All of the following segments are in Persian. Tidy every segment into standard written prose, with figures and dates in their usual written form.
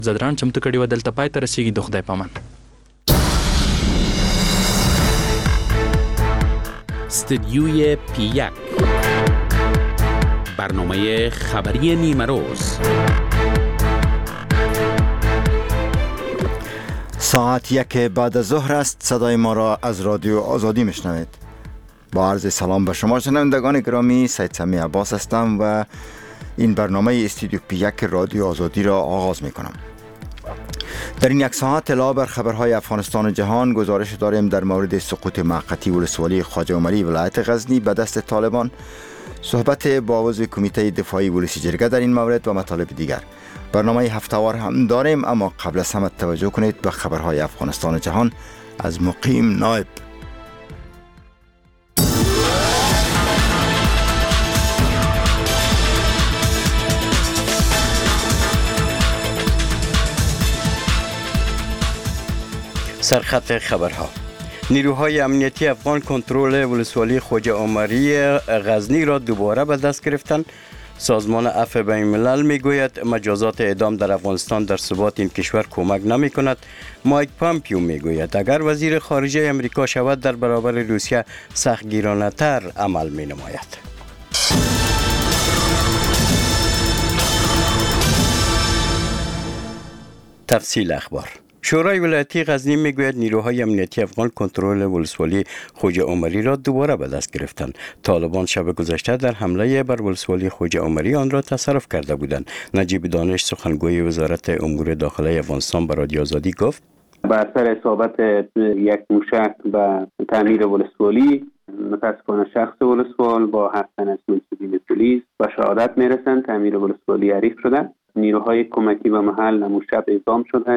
زدران چمتو کړي و دلته پای ته رسیږي. د خدای پامان. استدیوی پی1 برنامه خبری نیمه روز. ساعت 1 بعد از ظهر است. صدای ما را از رادیو آزادی میشنوید. با عرض سلام به شما شنوندگان گرامی، سید سمی عباس هستم و این برنامه استودیو پی1 رادیو آزادی را آغاز میکنم. در این یک ساعت اطلاع بر خبرهای افغانستان و جهان گزارش داریم در مورد سقوط موقتی ولسوالی خواجه عمری ولایت غزنی به دست طالبان، صحبت با عضو کمیته دفاعی ولسی جرگه در این مورد و مطالب دیگر. برنامه هفته‌وار هم داریم، اما قبل از همه توجه کنید به خبرهای افغانستان و جهان از مقیم نایب. سرخط خبرها. نیروهای امنیتی افغان کنترل ولسوالی خواجه عمری غزنی را دوباره به دست گرفتند. سازمان عفو بین الملل میگوید مجازات اعدام در افغانستان در ثبات این کشور کمک نمی کند. مایک پامپیو میگوید اگر وزیر خارجه امریکا شود در برابر روسیه سختگیرانه تر عمل می نماید. تفصیل اخبار. شورای ولایتی غزنی میگوید نیروهای امنیتی افغان کنترل ولسوالی خواجه عمری را دوباره به دست گرفتند. طالبان شب گذشته در حمله بر ولسوالی خواجه عمری آن را تصرف کرده بودند. نجیب دانش سخنگوی وزارت امور داخلی افغانستان به رادیو آزادی گفت بر اثر اصابت یک موشک به تعمیر ولسوالی متاسفانه شخص ولسوال با 7 تن از منصبین پلیس به شهادت میرسند. تعمیر ولسوالی حریق شده. نیروهای کمکی به محل همون شب اعدام شده.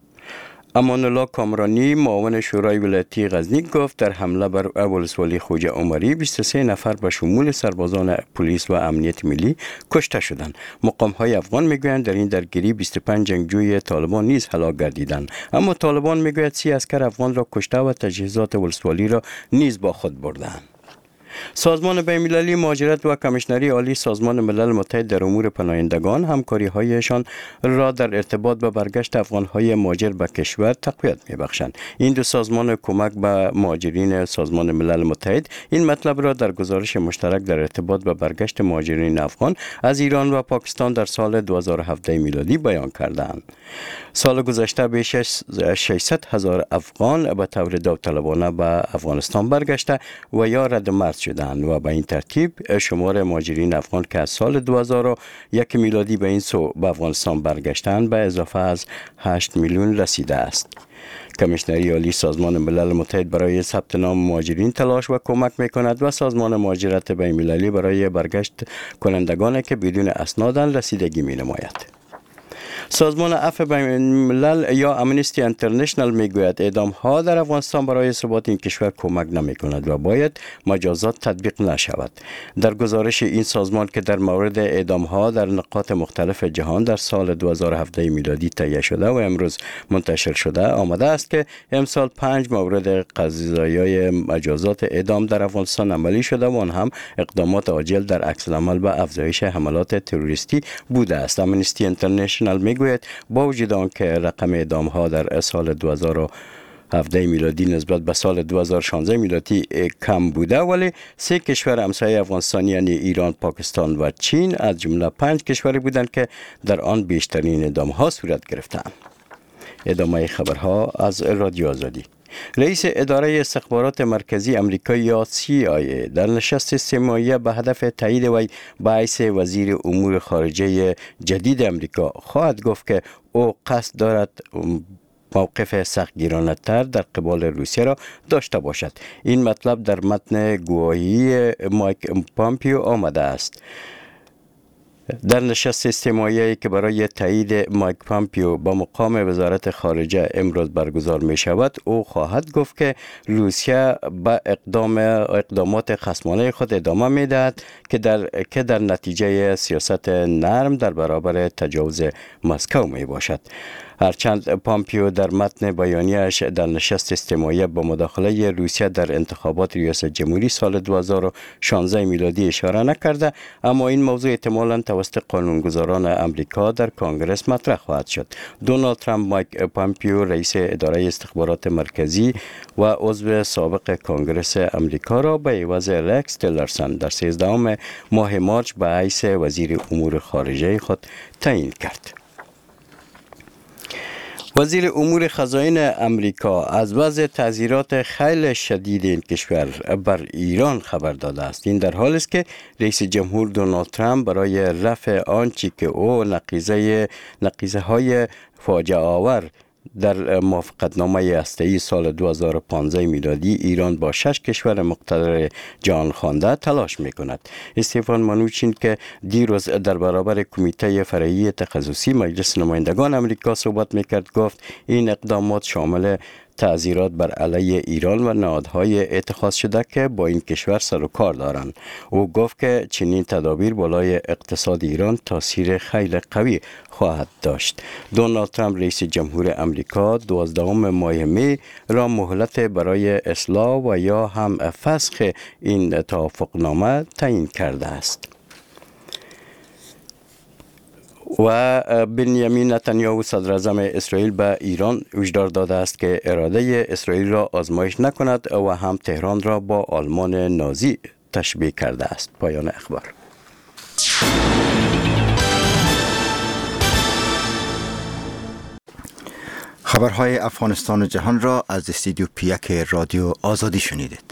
امان الله کامرانی معاون شورای ولایتی غزنی گفت در حمله بر ولسوالی خواجه عمری 23 نفر به شمول سربازان پلیس و امنیت ملی کشته شدند. مقام‌های افغان میگویند در این درگیری 25 جنگجوی طالبان نیز هلاک گردیدند، اما طالبان میگوید 30 عسکر افغان را کشته و تجهیزات ولسوالی را نیز با خود بردند. سازمان بین‌المللی مهاجرت و کمیشنری عالی سازمان ملل متحد در امور پناهندگان همکاری‌هایشان را در ارتباط با برگشت افغان‌های مهاجر به کشور تقویت می‌بخشند. این دو سازمان کمک به مهاجرین سازمان ملل متحد این مطلب را در گزارش مشترک در ارتباط با برگشت مهاجرین افغان از ایران و پاکستان در سال 2017 میلادی بیان کردند. سال گذشته بیش از 600,000 افغان به طور داوطلبانه به افغانستان برگشته و یا رد مرز شدند و به این ترتیب شمار مهاجرین افغان که از سال 2001 میلادی به این سو به افغانستان برگشتند به اضافه از 8 میلیون رسیده است. کمیشنری عالی سازمان ملل متحد برای ثبت نام مهاجرین تلاش و کمک می‌کند و سازمان مهاجرت بین‌المللی برای برگشت کنندگانی که بدون اسنادند رسیدگی می‌نماید. سازمان عفو بین الملل یا امنستی انترنشنال میگوید اعدام ها در افغانستان برای ثبات این کشور کمک نمی کند و باید مجازات تطبیق نشود. در گزارش این سازمان که در مورد اعدام ها در نقاط مختلف جهان در سال 2017 میلادی تهیه شده و امروز منتشر شده آمده است که امسال 5 مورد قضایی مجازات اعدام در افغانستان عملی شده و آن هم اقدامات عاجل در عکس العمل به افزایش حملات تروریستی بوده است. امنستی انترنشنال میگوید با وجود آنکه رقم اعدام ها در سال 2017 میلادی نسبت به سال 2016 میلادی کم بوده، ولی 3 کشور همسایه افغانستان یعنی ایران، پاکستان و چین از جمله 5 کشوری بودند که در آن بیشترین اعدام ها صورت گرفتند. ادامه خبرها از رادیو آزادی. رئیس اداره استخبارات مرکزی امریکا یا CIA در نشست سه‌ماهه به هدف تایید وی به حیث وزیر امور خارجه جدید امریکا خواهد گفت که او قصد دارد موقف سختگیرانه‌تر در قبال روسیه را داشته باشد. این مطلب در متن گواهی مایک پامپیو آمده است. در نشست استماعی که برای تایید مایک پامپیو با مقام وزارت خارجه امروز برگزار می شود، او خواهد گفت که روسیه به اقدامات خصمانه خود ادامه می دهد که در نتیجه سیاست نرم در برابر تجاوز مسکو می باشد. هرچند پامپیو در متن بیانیه‌اش در نشست استماعی با مداخله روسیه در انتخابات ریاست جمهوری سال 2016 میلادی اشاره نکرده، اما این موضوع احتمالاً توسط قانونگذاران امریکا در کنگره مطرح خواهد شد. دونالد ترامپ مایک پامپیو رئیس اداره استخبارات مرکزی و عضو سابق کنگره امریکا را به عوض رکس تیلرسن در 13 ماه مارچ به حیث وزیر امور خارجه خود تعیین کرد. وزیر امور خزائن امریکا از وضع تعزیرات خیلی شدید این کشور بر ایران خبر داده است. این در حالی است که رئیس جمهور دونالد ترامپ برای رفع آنچه که او نقیضه های فاجعه آور در موافقتنامه هسته‌ای سال 2015 میلادی ایران با 6 کشور مقتدر جهان خوانده تلاش می‌کند. استفان منوچین که دیروز در برابر کمیته فرعی تخصصی مجلس نمایندگان امریکا صحبت می‌کرد گفت این اقدامات شامل تعزیرات بر علیه ایران و نهادهای اتخاذ شده که با این کشور سر و کار دارند. او گفت که چنین تدابیر بالای اقتصاد ایران تاثیر خیلی قوی خواهد داشت. دونالد ترامپ رئیس جمهور امریکا 12 ماه می را مهلت برای اصلاح و یا هم فسخ این توافقنامه تعیین کرده است. و بنیامین نتانیاهو صدر اعظم اسرائیل به ایران هشدار داده است که اراده اسرائیل را آزمایش نکند و هم تهران را با آلمان نازی تشبیه کرده است. پایان اخبار. خبرهای افغانستان و جهان را از استودیو پیک رادیو آزادی شنیدید.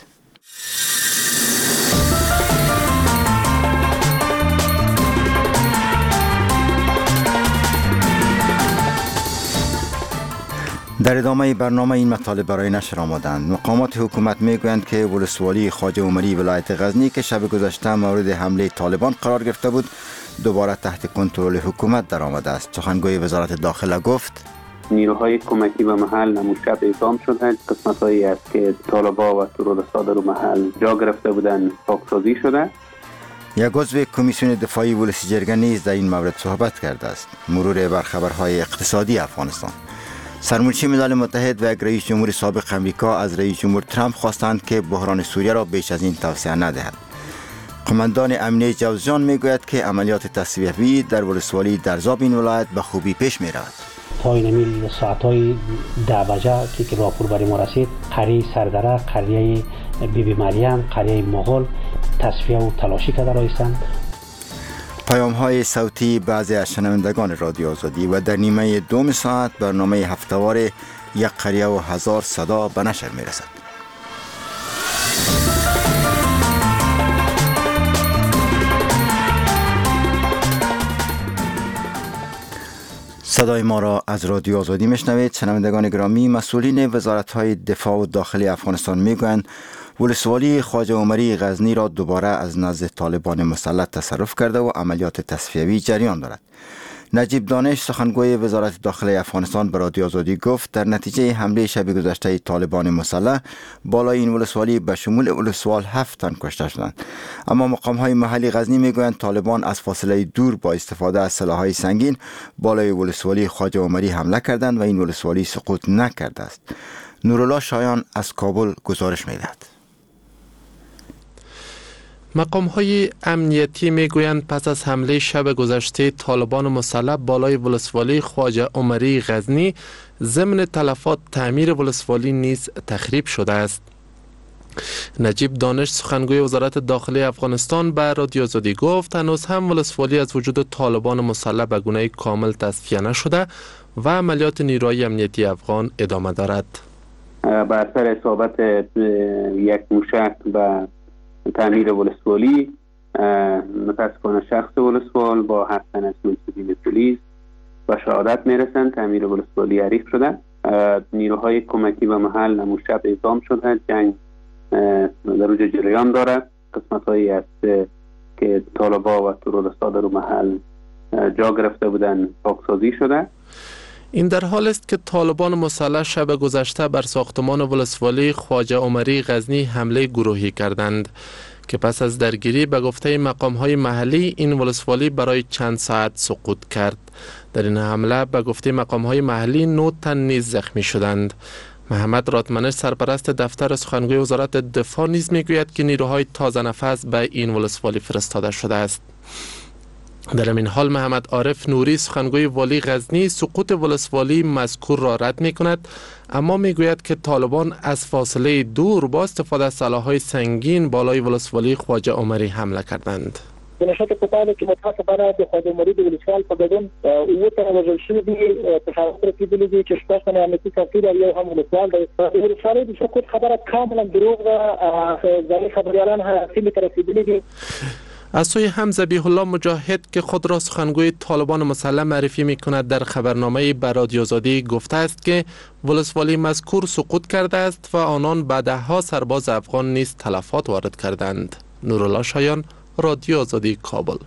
در ادامه برنامه این مطالب برای نشر آمدند. مقامات حکومت میگویند که ولسوالی خواجه عمری ولایت غزنی که شب گذشته مورد حمله طالبان قرار گرفته بود دوباره تحت کنترل حکومت در آمده است. سخنگوی وزارت داخله گفت نیروهای کمکی به محل امشب اعزام شدند. قسمت‌هایی است که طالبان و تروریست‌ها در محل جا گرفته بودند پاکسازی شده. یک عضو کمیسیون دفاعی ولسی جرگه نیز در این مورد صحبت کرده است. مرور بر خبرهای اقتصادی افغانستان. سرمنشی ملل متحد و یک رئیس جمهور سابق امریکا از رئیس جمهور ترامپ خواستند که بحران سوریه را بیش از این توسعه ندهد. قماندان امنیه جوزجان میگوید که عملیات تصفیه‌ای در ولسوالی درزاب این ولایت به خوبی پیش میرود. تا این ساعت‌های 10 بجه که راپور برای ما رسید، قریه سردره، قریه بیبی مریم، قریه مغول تصفیه و تلاشی کرده رایستند. پیام‌های صوتی بعضی از شنوندگان رادیو آزادی و در نیمه دوم ساعت برنامه هفته‌وار یک قریه و هزار صدا به نشر می‌رسد. صدای ما را از رادیو آزادی میشنوید. شنوندگان گرامی، مسئولین وزارت‌های دفاع و داخلی افغانستان میگویند ولسوالی خواجه عمری غزنی را دوباره از نزد طالبان مسلط تصرف کرده و عملیات تصفیه‌ای جریان دارد. نجیب دانش سخنگوی وزارت داخلی افغانستان به رادیو آزادی گفت در نتیجه حمله شب گذشته طالبان مسلح بالای این ولسوالی به شمول ولسوال 7 تن کشته شدند. اما مقام‌های محلی غزنی میگویند طالبان از فاصله دور با استفاده از سلاح‌های سنگین بالای ولسوالی خواجه عمری حمله کردند و این ولسوالی سقوط نکرده است. نورالله شایان از کابل گزارش می‌دهد. مقام‌های امنیتی میگویند پس از حمله شب گذشته طالبان مسلح بالای ولسوالی خواجه عمری غزنی ضمن تلفات تعمیر ولسوالی نیز تخریب شده است. نجیب دانش سخنگوی وزارت داخلی افغانستان به رادیو آزادی گفت هنوز هم ولسوالی از وجود طالبان مسلح به گونه کامل تصفیه نشده و عملیات نیروهای امنیتی افغان ادامه دارد. بر اثر اصابت یک موشک و تعمیر ولسوالی متاسفانه شخص ولسوال با 7 تن از منصبین پلیس و شهادت میرسند. تعمیر ولسوالی حریق شده. نیروهای کمکی به محل امشب اعزام شده. جنگ در اوج جریان دارد. قسمت‌هایی است که طالبان و تروریست‌ها در محل جا گرفته بودند پاکسازی شده. این در حال است که طالبان مسلح شب گذشته بر ساختمان ولسوالی خواجه عمری غزنی حمله گروهی کردند. که پس از درگیری به گفته مقام‌های محلی این ولسوالی برای چند ساعت سقوط کرد. در این حمله به گفته مقام‌های محلی 9 تن نیز زخمی شدند. محمد راتمنش سرپرست دفتر سخنگوی وزارت دفاع نیز میگوید که نیروهای تازه نفس به این ولسوالی فرستاده شده است. در این حال محمد عارف نوری سخنگوی والی غزنی سقوط ولسوالی مذکور را رد می کند، اما می گوید که طالبان از فاصله دور با استفاده از سلاح‌های سنگین بالای ولسوالی خواجه عمری حمله کردند. نشاط کتابی که متاسفانه به خواجه عمری د ولسوال په ګډون اووه تنه وژل شوي دي، تخارات رسېدلي دي چې شپږ تنه امنیتي څوکۍ او یو هم ولسوال دی. د ولسوالۍ د سقوط خبره کاملا دروغ ده. ځاني خبریالان سیمې ته رسېدلي دي. از سوی هم ذبیح الله مجاهد که خود را سخنگوی طالبان مسلح معرفی می کند در خبرنامه به رادیو آزادی گفته است که ولسوالی مذکور سقوط کرده است و آنان به ده‌ها سرباز افغان نیز تلفات وارد کردند. نورالله شایان، رادیو آزادی، کابل.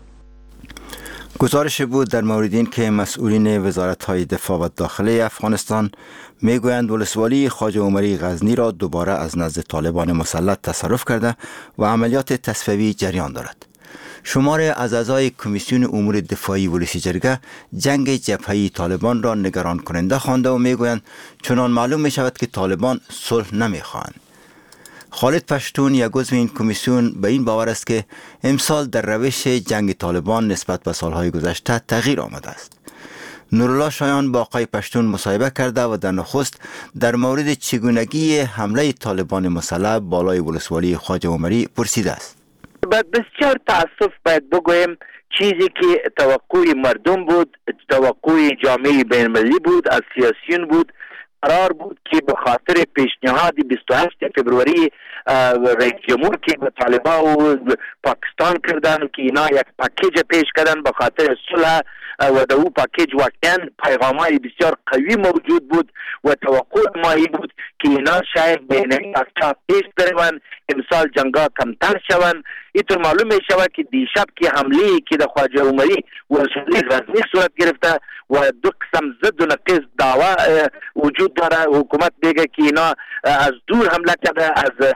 گزارش بود در مورد این که مسئولین وزارت‌های دفاع و داخلی افغانستان میگویند ولسوالی خواجه عمری غزنی را دوباره از نزد طالبان مسلح تصرف کرده و عملیات تصفیه‌ای جریان دارد. شمار از اعضای کمیسیون امور دفاعی ولسی جرگه جنگ جبهه‌ای طالبان را نگران کننده خوانده و میگویند چنان معلوم می شود که طالبان صلح نمیخواهند. خالد پشتون یک عضو این کمیسیون به این باور است که امسال در روش جنگ طالبان نسبت به سالهای گذشته تغییر آمده است. نورالله شایان با آقای پشتون مصاحبه کرده و در نخست در مورد چگونگی حمله طالبان مسلح بالای ولسوالی خواجه عمری پرسیده است. بسیار تاسف باید بگویم چیزی که توقع مردم بود، توقع جامعه بین‌المللی بود، از سیاسیون بود، قرار بود که به خاطر پیشنهاد 28 فبروری رئیس جمهور که به طالبان و پاکستان کردن که اینا یک پاکیج پیش کردن به خاطر صلح و در او پاکیج واقعا پیغام‌های بسیار قوی موجود بود و توقع ما بود که اینا شاید بین از پیش بروند، امسال جنگا کمتر شوند. اینطور معلوم می شود که دیشب که حمله که در خواجه عمری ولسوالی غزنی صورت گرفته و دو قسم ضد و نقیض دعوا وجود داره. حکومت میگه که اینا از دور حمله کرده،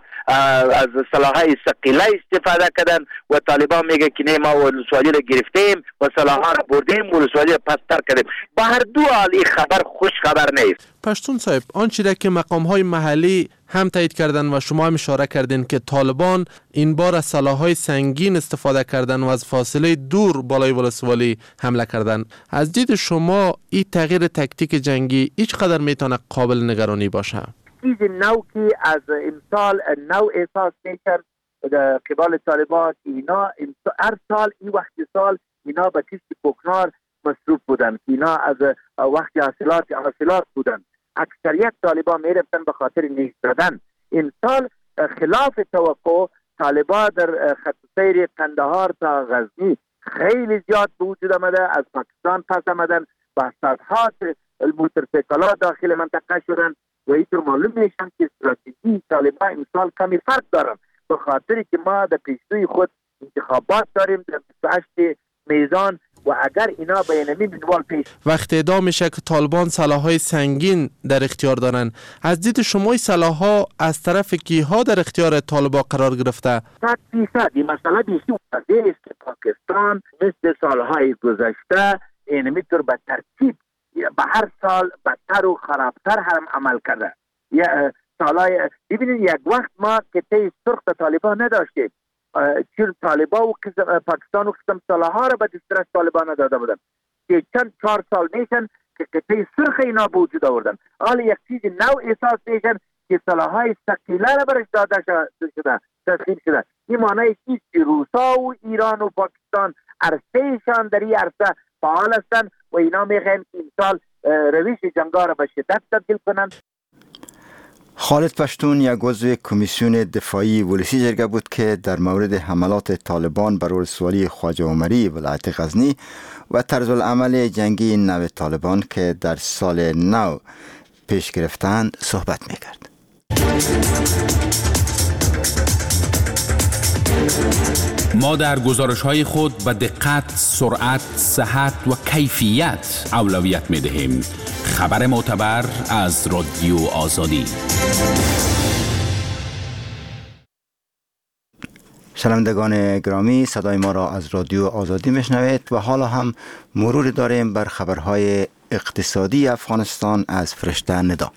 از سلاح‌های ثقیله استفاده کردن و طالبان میگه که نه ما ولسوالی را گرفتیم و سلاح‌ها را بردیم، ولسوالی را پستر کردیم. به هر دو حال این خبر خوش خبر نیست. پشتون صاحب، آنچه که مقام‌های محلی هم تایید کردن و شما هم اشاره کردین که طالبان این بار از سلاح‌های سنگین استفاده کردن و از فاصله دور بالای ولسوالی حمله کردن، از دید شما این تغییر تکتیک جنگی هیچ قدر میتونه قابل نگرانی باشه؟ چیز نو که از امسال نو احساس میکرد در قبال طالبان، اینا هر سال این وقت سال اینا به کشت کوکنار مصروف بودن، اینا از وقت حاصلات بودن. اکثریت طالبان میرفتن به خاطر نیش زدن. این سال خلاف توقع طالبان در خط سیر قندهار تا غزنی خیلی زیاد به وجود آمده، از پاکستان پس آمدن و صدها موتورسیکلات داخل منطقه شدن و اینطور معلوم میشن که استراتژی طالبان امسال کمی فرق دارن، به خاطر که ما در پیشروی خود انتخابات داریم در 28 میزان و اگر اینا به اینمی منوال پیش وقت ادعا میشه که طالبان سلاح‌های سنگین در اختیار دارن، از دید شما سلاح‌ها از طرف کیها در اختیار طالبان قرار گرفته؟ 100% این مسئله بیشی واضح است که پاکستان مثل سالهای گذشته اینمی طور به ترتیب به هر سال بدتر و خرابتر هم عمل کرده. ببینید یک وقت ما که تی سرخ طالبان نداشتیم، چون طالبان و پاکستان و قسم سلاح‌ها را به دسترس طالبان نداده بودن که چند 4 سال میشن که قطعه سرخ اینا به وجود آوردن. حالا یک چیز نو احساس میشن که سلاح‌های ثقیله را برش داده شده، تسلیم شده. این معنی چیست که روسا و ایران و پاکستان عرصه‌شان در این عرصه فعال هستند و اینا میخواهند که امسال روش جنگا را به شدت تبدیل کنند. خالد پشتون یک عضو کمیسیون دفاعی ولسی جرگه بود که در مورد حملات طالبان بر ولسوالی خواجه عمری ولایت غزنی و طرز العمل جنگی نو طالبان که در سال نو پیش گرفتند صحبت میکرد. ما در گزارش‌های خود به دقت، سرعت، صحت و کیفیت اولویت می‌دهیم. خبر معتبر از رادیو آزادی. شنوندگان گرامی، صدای ما را از رادیو آزادی میشنوید و حالا هم مرور داریم بر خبرهای اقتصادی افغانستان از فرشته ندا.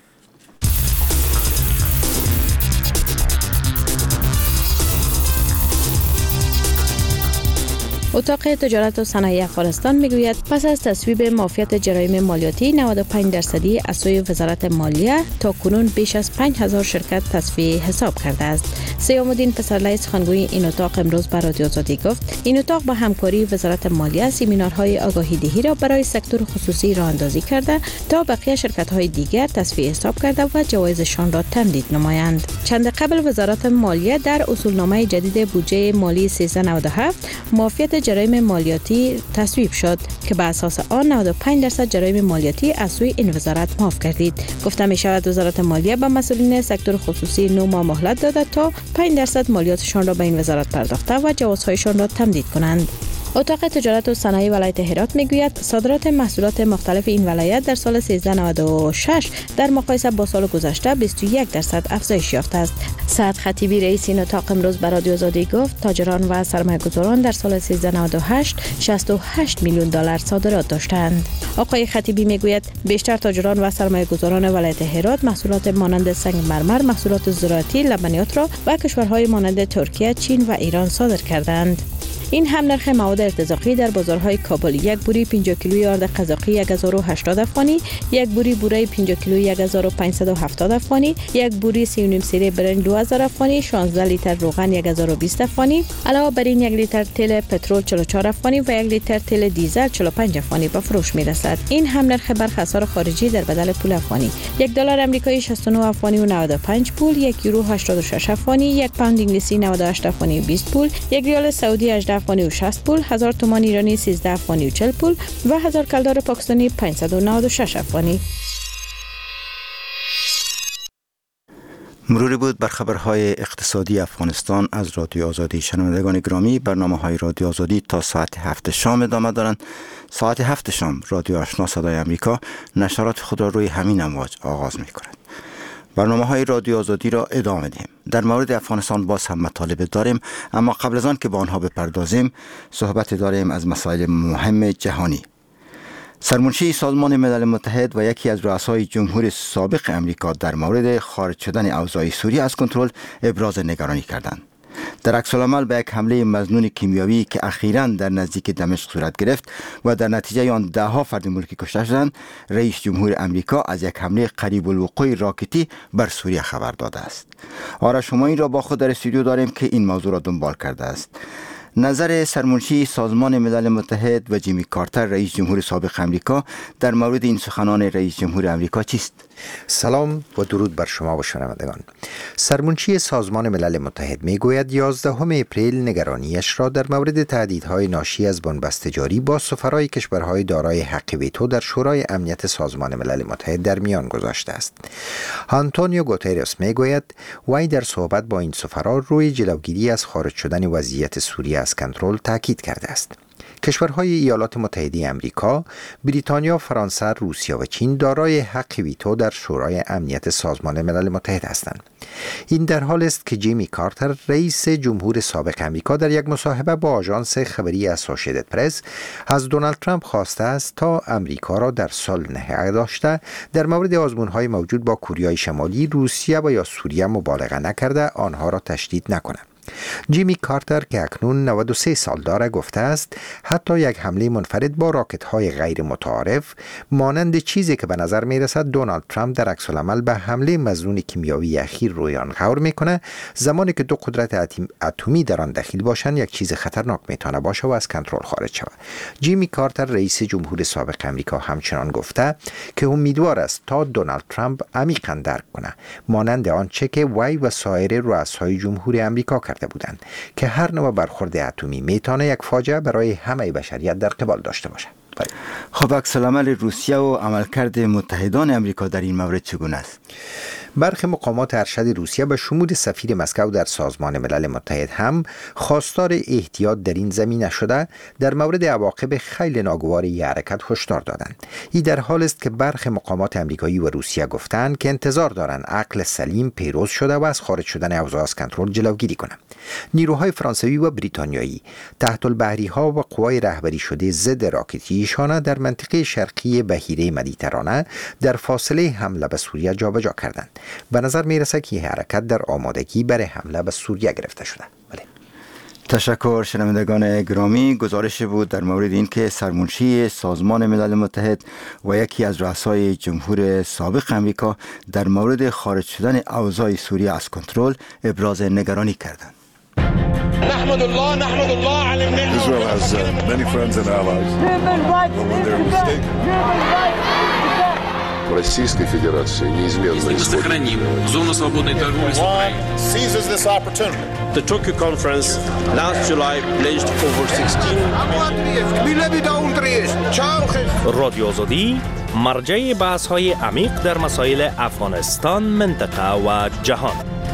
اتاق تجارت و صنایع افغانستان میگوید پس از تصویب معافیت جرایم مالیاتی 95% از سوی وزارت مالیه تا کنون بیش از 5000 شرکت تصفیه حساب کرده است. سیام‌الدین پسرلی سخنگوی این اتاق امروز به رادیو آزادی گفت این اتاق با همکاری وزارت مالیه سمینارهای آگاهی دهی را برای سکتور خصوصی راه اندازی کرده تا بقیه شرکت‌های دیگر تصفیه حساب کرده و جوایزشان را تمدید نمایند. چند قبل وزارت مالیه در اصولنامه جدید بودجه مالی 1397 معافیت جرایم مالیاتی تصویب شد که به اساس آن 95% جرایم مالیاتی از سوی این وزارت معاف گردید. گفته می شود وزارت مالیه به مسئولین سکتور خصوصی 9 ماه مهلت داده تا 5% مالیاتشان را به این وزارت پرداخته و جوازهایشان را تمدید کنند. اتاق تجارت و صنایع ولایت هرات میگوید صادرات محصولات مختلف این ولایت در سال 1396 در مقایسه با سال گذشته 21% افزایش یافته است. سعد خطیبی رئیس این اتاق امروز به رادیو آزادی گفت تاجران و سرمایه‌گذاران در سال 1398 68 میلیون دلار صادرات داشتند. آقای خطیبی میگوید بیشتر تاجران و سرمایه‌گذاران ولایت هرات محصولات مانند سنگ مرمر، محصولات زراعتی، لبنیات را به کشورهای مانند ترکیه، چین و ایران صادر کردند. این هم نرخ مواد ارتزاقی در بازارهای کابل یک بوری 50 کیلویی آرد قزاقی 1080 افغانی، یک بوری بوره 50 کیلویی 1570 افغانی، یک بوری 3.5 سیره برنج 2000 افغانی، 16 لیتر روغن 1020 افغانی، علاوه بر این 1 لیتر تیل پترول 44 افغانی و 1 لیتر تیل دیزل 45 افغانی به فروش میرسد. این هم نرخ برخی اسعار خارجی در بدل پول افغانی: $1 آمریکایی 69 افغانی و 95 پول، 1 یورو 86 افغانی، 1 پوند انگلیسی 98 افغانی و 20 پول، 1 ریال سعودی 18 افغانی و 60 پول، 1000 تومان ایرانی 13 افغانی و 40 پول و 1000 کلدار پاکستانی 596 افغانی. مروری بود بر خبرهای اقتصادی افغانستان از رادیو آزادی. شنوندگان گرامی، برنامه‌های رادیو آزادی تا ساعت 7 شام ادامه دارند. ساعت 7 شام رادیو آشنا صدای امریکا نشرات خود را روی همین امواج آغاز می‌کند. برنامه‌های رادیو آزادی را ادامه دهیم. در مورد افغانستان باز هم مطالب داریم، اما قبل از آن که به آنها بپردازیم صحبت داریم از مسائل مهم جهانی. سرمنشی سازمان ملل متحد و یکی از رؤسای جمهور سابق امریکا در مورد خارج شدن اوضاع سوریه از کنترل ابراز نگرانی کردند. در عکس العمل به یک حمله مظنون کیمیاوی که اخیراً در نزدیک دمشق صورت گرفت و در نتیجه آن ده‌ها فرد ملکی کشته شدند، رئیس جمهور امریکا از یک حمله قریب الوقوع راکتی بر سوریه خبر داده است. آرش همایی را با خود در استودیو داریم که این موضوع را دنبال کرده است. نظر سرمنشی سازمان ملل متحد و جیمی کارتر رئیس جمهور سابق امریکا در مورد این سخنان رئیس جمهور امریکا چیست؟ سلام و درود بر شما و شنوندگان. سرمنشی سازمان ملل متحد میگوید 11 اپریل نگرانیش را در مورد تهدیدهای ناشی از بنبست جاری با سفرای کشورهای دارای حق ویتو در شورای امنیت سازمان ملل متحد در میان گذاشته است. آنتونیو گوترس میگوید وی در صحبت با این سفرا روی جلوگیری از خارج شدن وضعیت سوریه از کنترل تاکید کرده است. کشورهای ایالات متحده امریکا، بریتانیا، فرانسه، روسیه و چین دارای حق ویتو در شورای امنیت سازمان ملل متحد هستند. این در حال است که جیمی کارتر رئیس جمهور سابق امریکا در یک مصاحبه با آژانس خبری اسوسییتد پرس از دونالد ترامپ خواسته است تا امریکا را در صلح نگه داشته در مورد آزمون‌های موجود با کوریای شمالی، روسیه و یا سوریه مبالغه نکرده آنها را تشدید نکند. جیمی کارتر که اکنون 93 سال دارد گفته است حتی یک حمله منفرد با راکت‌های غیر متعارف مانند چیزی که به نظر می‌رسد دونالد ترامپ در عکس العمل به حمله مظنون کیمیاوی اخیر روی آن غور می‌کنه، زمانی که دو قدرت اتمی در آن دخیل باشند یک چیز خطرناک می‌تونه باشه و از کنترل خارج شود. جیمی کارتر رئیس جمهور سابق امریکا همچنان گفته که امیدوار است تا دونالد ترامپ عمیقاً درک کنه مانند آنچه که وی و سایر رؤسای جمهور امریکا کرده بودند که هر نوع برخورد اتمی میتونه یک فاجعه برای همه بشریت در قبال داشته باشه. خب عکس العمل روسیه و عملکرد متحدان امریکا در این مورد چگونه است؟ برخی مقامات ارشد روسیه به شمول سفیر مسکو در سازمان ملل متحد هم خواستار احتیاط در این زمینه شده در مورد عواقب خیلی ناگوار این حرکت هشدار دادند. این در حال است که برخی مقامات امریکایی و روسیه گفتند که انتظار دارند عقل سلیم پیروز شده و از خارج شدن اوضاع از کنترل جلوگیری کنند. نیروهای فرانسوی و بریتانیایی تحت البحری ها و قوای رهبری شده ضد راکتیشان در منطقه شرقی بحیره مدیترانه در فاصله حمله به سوریه جابجا کردند. به نظر میرسه که حرکت در آمادگی برای حمله به سوریه گرفته شده. تشکر شنوندگان گرامی. گزارش بود در مورد اینکه سرمنشی سازمان ملل متحد و یکی از رؤسای جمهور سابق امریکا در مورد خارج شدن اوضاع سوریه از کنترل ابراز نگرانی کردند. نحمد الله على النعمة. Israel has many friends and allies. Российской Федерации неизменно сохраним зону свободной торговли с Украиной. Seizes this opportunity. The Tokyo conference last July pledged over 16 رادیو آزادی مرجع بحث‌های عمیق در مسائل افغانستان، منطقه و جهان.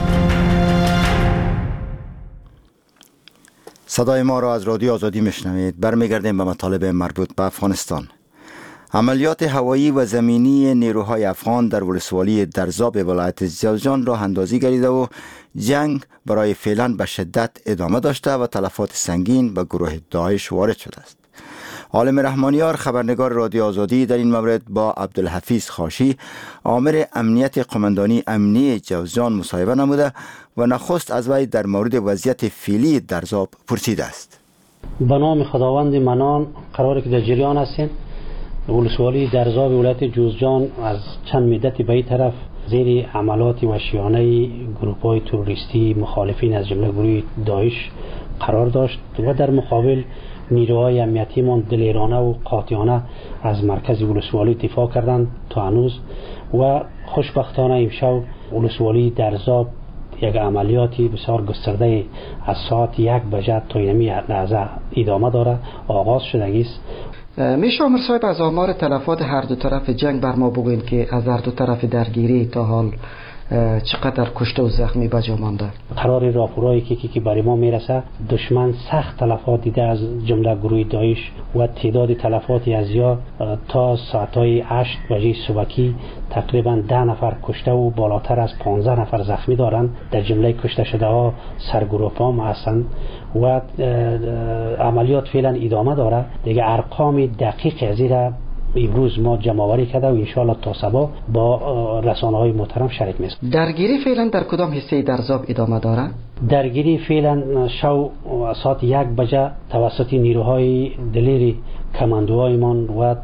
صدای ما را از رادیو آزادی میشنوید. برمیگردیم به مطالب مربوط به افغانستان. عملیات هوایی و زمینی نیروهای افغان در ولسوالی درزاب ولایت جوزجان راه اندازی گردیده و جنگ برای فعلا به شدت ادامه داشته و تلفات سنگین به گروه داعش وارد شده است. عالم رحمانیار خبرنگار رادیو آزادی در این مورد با عبدالحفیظ خاشی آمر امنیت قماندانی امنی جوزجان مصاحبه نموده و نخست از وی در مورد وضعیت فعلی درزاب پرسیده است. به نام خداوند منان، قراره که در جریان هستیم. ولسوالی درزاب ولایت جوزجان از چند مدت به این طرف زیر عملات وحشیانه گروه‌های تروریستی مخالفین از جمله گروه داعش قرار داشت و در مقابل نیروهای امنیتی من دلیرانه و قاطعانه از مرکز ولسوالی دفاع کردند تا هنوز و خوشبختانه امشب ولسوالی درزاب یک عملیاتی بسیار گسترده از ساعت 1 بجه تا اینمی لحظه ادامه داره آغاز شده است. میشه عمر صاحب از آمار تلفات هر دو طرف جنگ بر ما بگوین که از هر دو طرف درگیری تا حال چقدر کشته و زخمی بجا مانده؟ قرار راپورایی که برای ما میرسه دشمن سخت تلفات دیده از جمله گروه داعش و تعداد تلفاتی از یا تا ساعتهای 8 بجه صبحی تقریبا 10 نفر کشته و بالاتر از 15 نفر زخمی دارند. در جمله کشته شده ها سرگروه‌ها هستند و عملیات فعلا ادامه داره. دیگه ارقام دقیق از این امروز ما جمع‌آوری کرده و انشاءالله تا صبح با رسانه‌های محترم شریک می‌شیم. درگیری فعلا در کدام حصه درزاب ادامه داره؟ درگیری فعلا شو ساعت 1 بجه توسط نیروهای دلیری کماندوهایمان و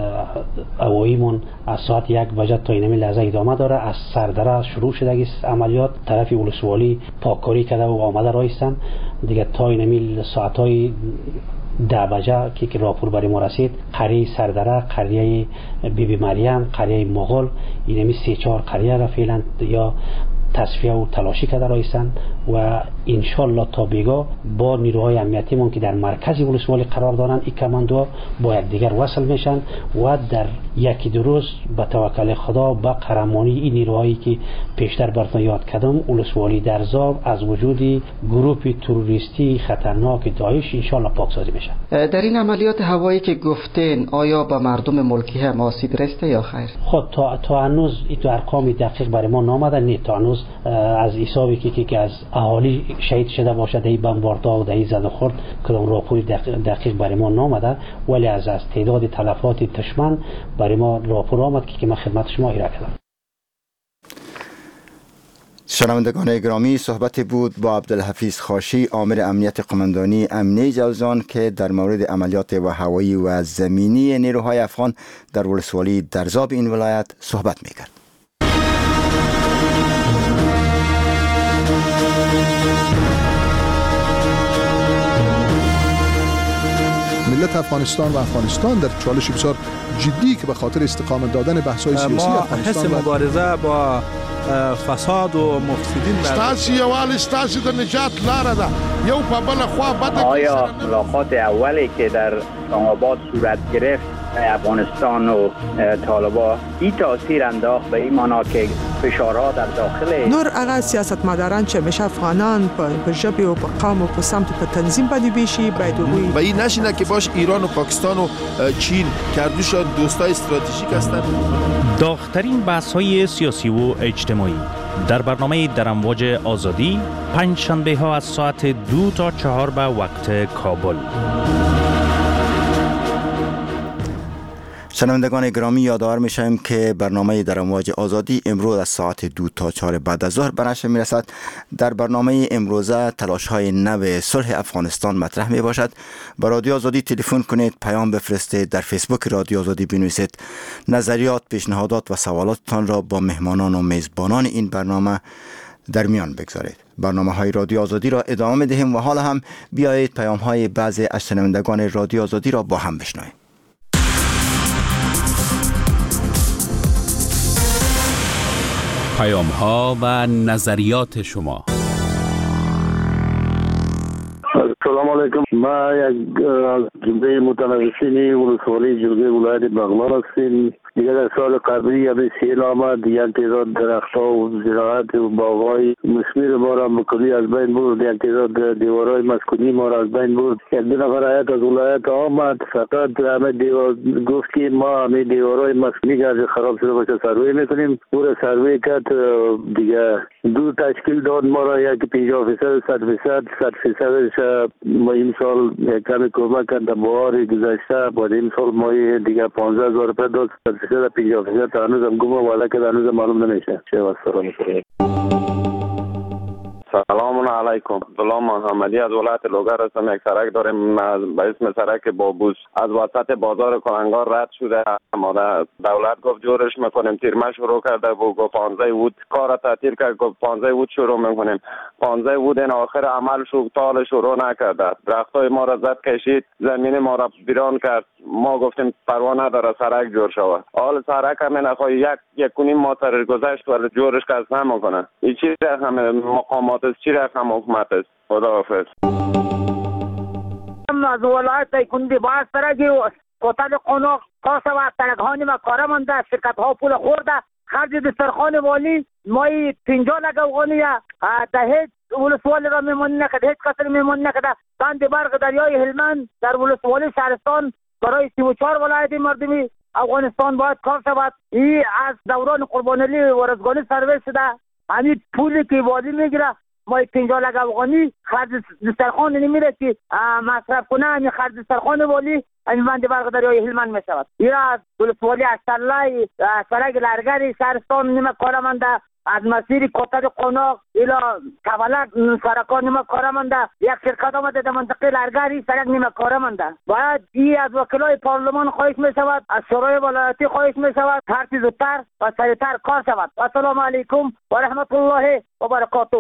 هواییمان از ساعت 1 بجه تا اینمی لحظه ادامه داره. از سردره شروع شده است عملیات. طرف ولسوالی پاککاری کرده و آمده رایستن دیگه تا اینمی ساعت‌های 10 بجه که راپور برای ما رسید قریه سردره، قریه بیبی مریم، قریه مغول، اینمی 3-4 قریه را فعلا یا تصفیه و تلاشی کرده رایستن و انشالله تا بیگاه با نیروهای امنیتی من که در مرکز ولسوالی قرار دارن این کماندوها با یکدیگر وصل میشن و در یکی دو روز به توکل خدا با قهرمانی این نیروهایی که پیشتر براتون یاد کردم ولسوالی درزاب از وجود گروه تروریستی خطرناک داعش انشالله پاکسازی میشه. در این عملیات هوایی که گفتین آیا به مردم ملکی هم آسیب رسیده یا خیر؟ خود تا هنوز این ارقام دقیق برای ما نامده. نه تا هنوز از حسابی که از اهالی شهید شده باشه در بمباردها و در زد و خورد کدام راپور دقیق برای ما نامده، ولی از تعداد تلفات دشمن برای ما راپور آمد که من خدمت شما ارائه کردم. شنوندگان گرامی، صحبت بود با عبدالحفیظ خاشی آمر امنیت قماندانی امنی جوزجان که در مورد عملیات و هوایی و زمینی نیروهای افغان در ولسوالی درزاب این ولایت صحبت میکرد. ملت افغانستان و افغانستان در چالش بسیار جدی که به خاطر استقامت دادن بحث‌های سیاسی افغانستان حس مبارزه با فساد و مفسدین ستاسي یوال ستاسي د نجات لاره ده یو په بل خوا بده. آیا ملاقات اولی که در اسلام آباد صورت گرفت افغانستان و طالبان این تاثیر انداخت به این معنا که فشارها در داخل نور اغا سیاستمداران چې میشه افغانان په ژبه او په قوم او په سمت په تنظیم باندې بشي باید و این نشینه که باش ایران و پاکستان و چین کردوشان دوستای استراتژیک هستند. داغ‌ترین بحث‌های سیاسی و اجتماعی در برنامه در امواج آزادی پنج شنبه ها از ساعت 2 تا 4 به وقت کابل. شنوندگان گرامی، یادآور میشیم که برنامه در امواج آزادی امروز از ساعت 2 تا 4 بعد از ظهر به نشر میرسد. در برنامه امروزه تلاش های نو صلح افغانستان مطرح می باشد. به رادیو آزادی تلفن کنید، پیام بفرستید، در فیسبوک رادیو آزادی بنویسید. نظریات، پیشنهادات و سوالاتتان را با مهمانان و میزبانان این برنامه در میان بگذارید. برنامه های رادیو آزادی را ادامه می دهیم و حالا هم بیایید پیام های بعضی از شنوندگان رادیو آزادی را با هم بشنویم. پیام ها و نظریات شما. سلام علیکم. ما یک از جمله متنوعین ولسوالی جرگه ولایت بغلان هستیم. دیگر در سال قبلی همین سیل آمد، یک تعداد درختها و زراعت و باغ‌های مسمیر ما را مکلی از بین برد، یک تعداد دیوارهای مسکونی ما را از بین برد. یک دو نفر هیئت از ولایت آمد، فقط همه دیوار گفت که ما همین دیوارهای مسکونی که از خراب شده باشه سروی میکنیم. او را سروی کرد، دیگه دو تشکیل داد ما را، یک 50% 100% ما این سال کمی کمک کرد در بهار گذشته. بعد این سال ما دیگه 15,000 روپیه داد، 50% هنوز هم گم والا که هنوز معلوم نمیشه چه واسه. سلام علیکم. عبدالله محمدی از ولایت لوگر هستم. یک سرک داریم به اسم سرک بابوس، از وسط بازار کننگار رد شده. ما دولت گفت جورش میکنیم، تیرمه شروع کرده و گفت 15 وود کار تعطیل کرد، گفت 15 وود شروع میکنیم. 15 وود این آخر عمل شد، تال شروع نکرده. درختای ما را زد کشید، زمین ما را ویران کرد. ما گفتیم پروا نداره سرک جور شود. حال سرک هم نخواه یک کنیم ما تر گذشت ولی جورش کس نمیکنه. این چی رقم مقامات است، چی رقم حکومت است؟ خداحافظ. از ولایت کندی باز سرگی و قطعه قناق قاسه و سرگهانی ما کاره منده، شرکت ها پول خورده، خرج دسترخان والی مایی 50 لک افغانی در هیچ ولسوالی را میمونی نکده، هیچ کسی را میمونی نکده. بند برق دریای هلمند در ولسوالی شهرستان برای 34 ولایت مردمی افغانستان باید کار شود. این از دوران قربان علی ورزگانی سرویس شده. همین پولی که والی میگیره ما 50 لک افغانی خرج دسترخوان نمیره که مصرف کنه، همین خرج دسترخوان والی همین بند برق دریای هلمند میشود. این از ولسوالی اشترلای سرک لرگری شهرستان نیمه کارمنده، از مسیر کوتاه قناق الى کابلک سرکان نیمه کارمنده. یک شرکت آمده در منطقه لرگری سرک نیمه کارمنده. باید این از وکلای پارلمان خواهش می شود، از شورای ولایتی خواهش می شود هر چیز زودتر و سریعتر کار شود. السلام علیکم و رحمت الله و برکاته.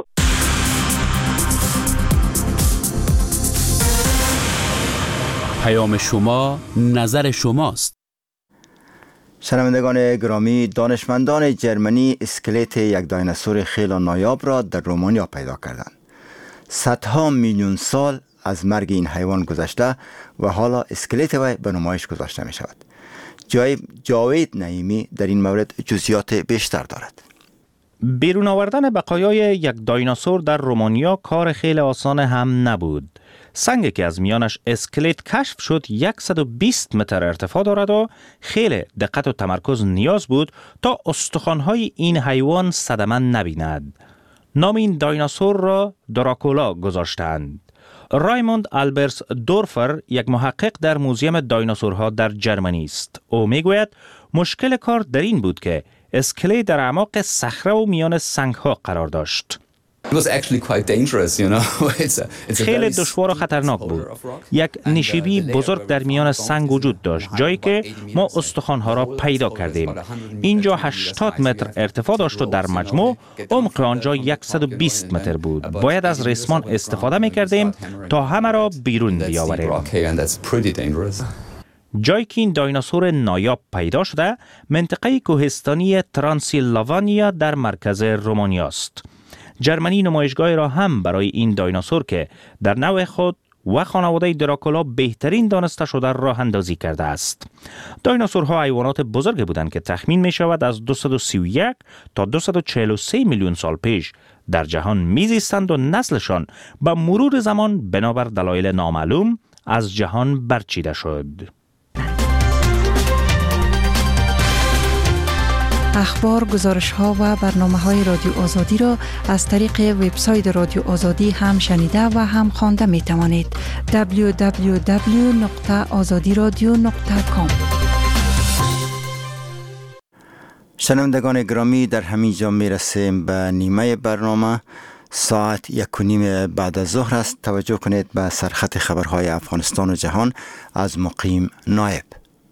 پیام شما نظر شماست. شنوندگان گرامی، دانشمندان جرمنی اسکلت یک دایناسور خیلی نایاب را در رومانیا پیدا کردند. صدها میلیون سال از مرگ این حیوان گذشته و حالا اسکلت وی به نمایش گذاشته می شود. جاوید نعیمی در این مورد جزئیات بیشتر دارد. بیرون آوردن بقایای یک دایناسور در رومانیا کار خیلی آسان هم نبود. سنگی که از میانش اسکلت کشف شد 120 متر ارتفاع دارد و خیلی دقت و تمرکز نیاز بود تا استخوان‌های این حیوان صدمه نبیند. نام این دایناسور را دراکولا گذاشتند. رایموند آلبرس دورفر یک محقق در موزیم دایناسورها در جرمنی است. او میگوید مشکل کار در این بود که اسکلت در اعماق صخره و میان سنگ‌ها قرار داشت. خیلی دشوار و خطرناک بود. یک نشیبی بزرگ در میان سنگ وجود داشت، جایی که ما استخوان‌ها را پیدا کردیم. اینجا 80 متر ارتفاع داشت و در مجموع عمق آنجا 120 متر بود. باید از ریسمان استفاده می‌کردیم تا همه را بیرون بیاوریم. جایی که این دایناسور نایاب پیدا شده منطقه کوهستانی ترانسیلوانیا در مرکز رومانیا است. جرمنی نمایشگاه را هم برای این دایناسور که در نوع خود و خانواده دراکولا بهترین دانسته شده راه اندازی کرده است. دایناسورها حیوانات بزرگی بودند که تخمین می شود از 231 تا 243 میلیون سال پیش در جهان میزیستند و نسلشان به مرور زمان بنابر دلایل نامعلوم از جهان برچیده شد. اخبار، گزارش‌ها و برنامه‌های رادیو آزادی را از طریق وبسایت رادیو آزادی هم شنیده و هم خوانده می‌توانید. www.azadiradio.com. شنوندگان گرامی، در همین جا میرسیم به نیمه برنامه. ساعت 1:30 بعد از ظهر است. توجه کنید به سرخط خبرهای افغانستان و جهان از مقیم نایب.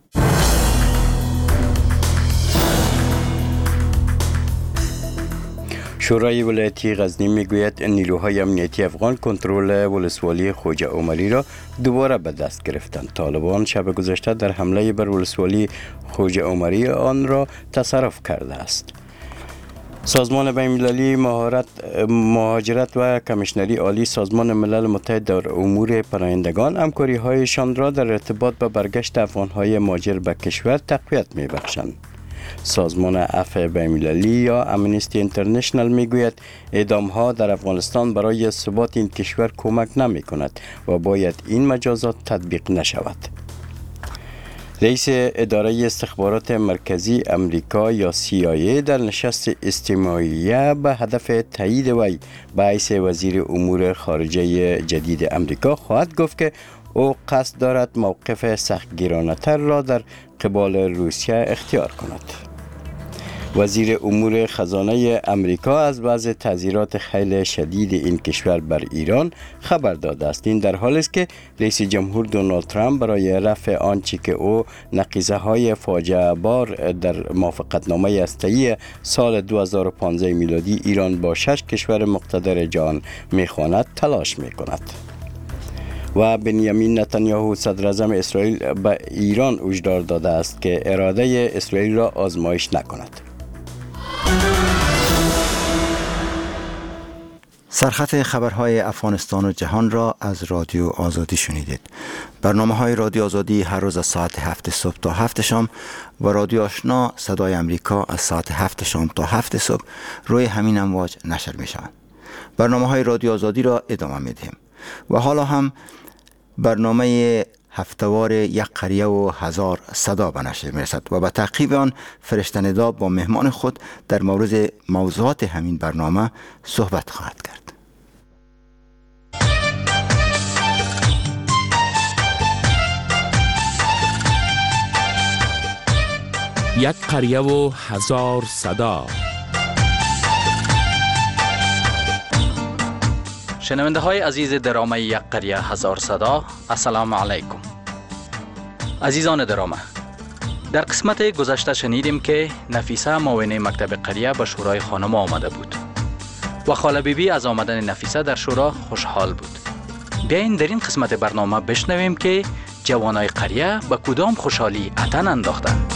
شورای ولایتی غزنی میگوید نیروهای امنیتی افغان کنترل ولسوالی خوجه عمری را دوباره به دست گرفتند. طالبان شب گذشته در حمله بر ولسوالی خوجه عمری آن را تصرف کرده است. سازمان بین‌المللی مهاجرت و کمیشنری عالی سازمان ملل متحد در امور پناهندگان همکاری‌هایشان را در ارتباط با برگشت افغان‌های مهاجر به کشور تقویت می‌بخشند. سازمان عفو بین‌المللی یا امنیستی اینترنشنال میگوید اعدام‌ها در افغانستان برای ثبات این کشور کمک نمی‌کند و باید این مجازات تطبیق نشود. رئیس اداره استخبارات مرکزی امریکا یا CIA در نشست اجتماعی به هدف تایید وی به حیث وزیر امور خارجه جدید امریکا خواهد گفت که او قصد دارد موقف سختگیرانه‌تر را در قبال روسیه اختیار کند. وزیر امور خزانه امریکا از وضع تعزیرات خیلی شدید این کشور بر ایران خبر داده است. این در حالی است که رئیس جمهور دونالد ترامپ برای رفع آنچه که او نقیضه های فاجعه بار در موافقتنامه هسته‌ای سال 2015 میلادی ایران با 6 کشور مقتدر جهان میخواند تلاش میکند. و بنیامین نتانیاهو صدر اعظم اسرائیل به ایران هشدار داده است که اراده اسرائیل را آزمایش نکند. سرخط خبرهای افغانستان و جهان را از رادیو آزادی شنیدید. برنامه‌های رادیو آزادی هر روز از ساعت 7 صبح تا 7 شام و رادیو آشنا صدای امریکا از ساعت 7 شام تا 7 صبح روی همین امواج نشر می‌شوند. برنامه‌های رادیو آزادی را ادامه می‌دهیم و حالا هم برنامه هفتهوار یک قریه و هزار صدا به نشر می‌رسد و به تعقیب آن فرشته ندا با مهمان خود در مورد موضوعات همین برنامه صحبت خواهد کرد. یک قریه و هزار صدا. شنونده های عزیز درامه یک قریه هزار صدا، السلام علیکم. عزیزان درامه، در قسمت گذشته شنیدیم که نفیسه معاون مکتب قریه به شورای خانم آمده بود و خاله بیبی از آمدن نفیسه در شورا خوشحال بود. بیاین در این قسمت برنامه بشنویم که جوانای قریه به کدام خوشحالی عطن انداختند.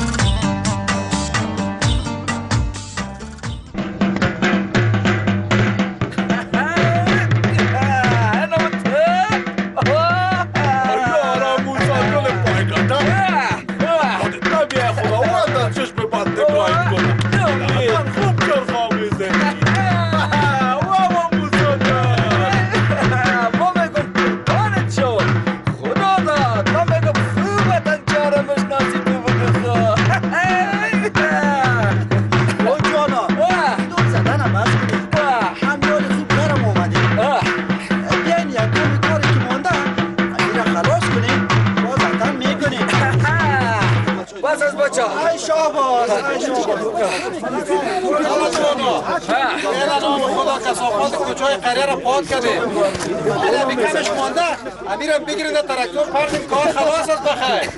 امیرم بگیرید تراکتور پرتیم کار خلاص است بخیر.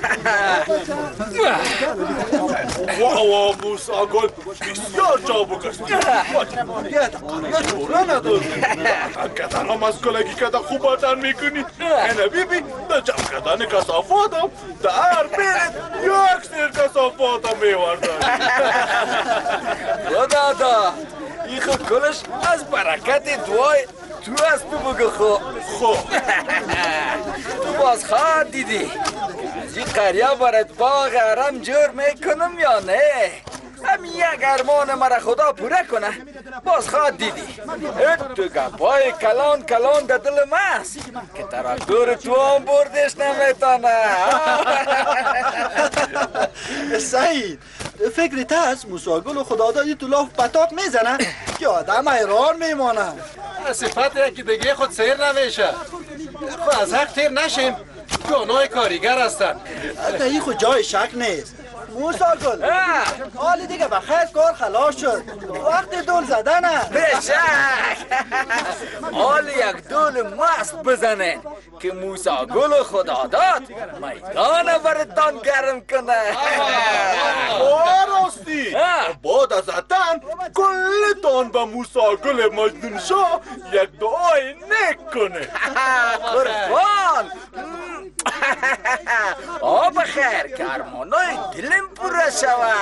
واه موسا گل بسیار چابک است. یا چورا نداری. کدن هم از کلگی کدن خوب آتن میکنی. اینه بیبی در جمع کدن کسافات هم در بیرید یک سیر کسافات هم میوردن. خدا دا این خود کلش از برکت دوای تو از تو بگو خو تو باز خواهد دیدی از این قریه برات باغ حرم جور میکنم یا نه؟ همین یک ارمان مرا خدا پوره کنه باز خواهد دیدی. تو گپای کلان کلان در دل ماست که تراکتور تو هم بردش نمیتانه. سعید فکرت هست موساگل و خدادادی تو لاف پتاق میزنه که آدم حیران میمانه. صفت یکی دیگه خود سیر نمیشه. خود از حق تیر نشیم که اونای کاریگر هستن. حتی این خود جای شک نیست. موساگل حالی دیگه بخیر کار خلاص شد. وقت دول زدنه. بشک حال یک دول مست بزنه که موساگل و خداداد میدان برتان گرم کنه. راستی بعد از اتن کلتان به موساگل مجنون شاه یک دعای نیک کنه. قربان بخیر که ارمانای دلم پوره شوه.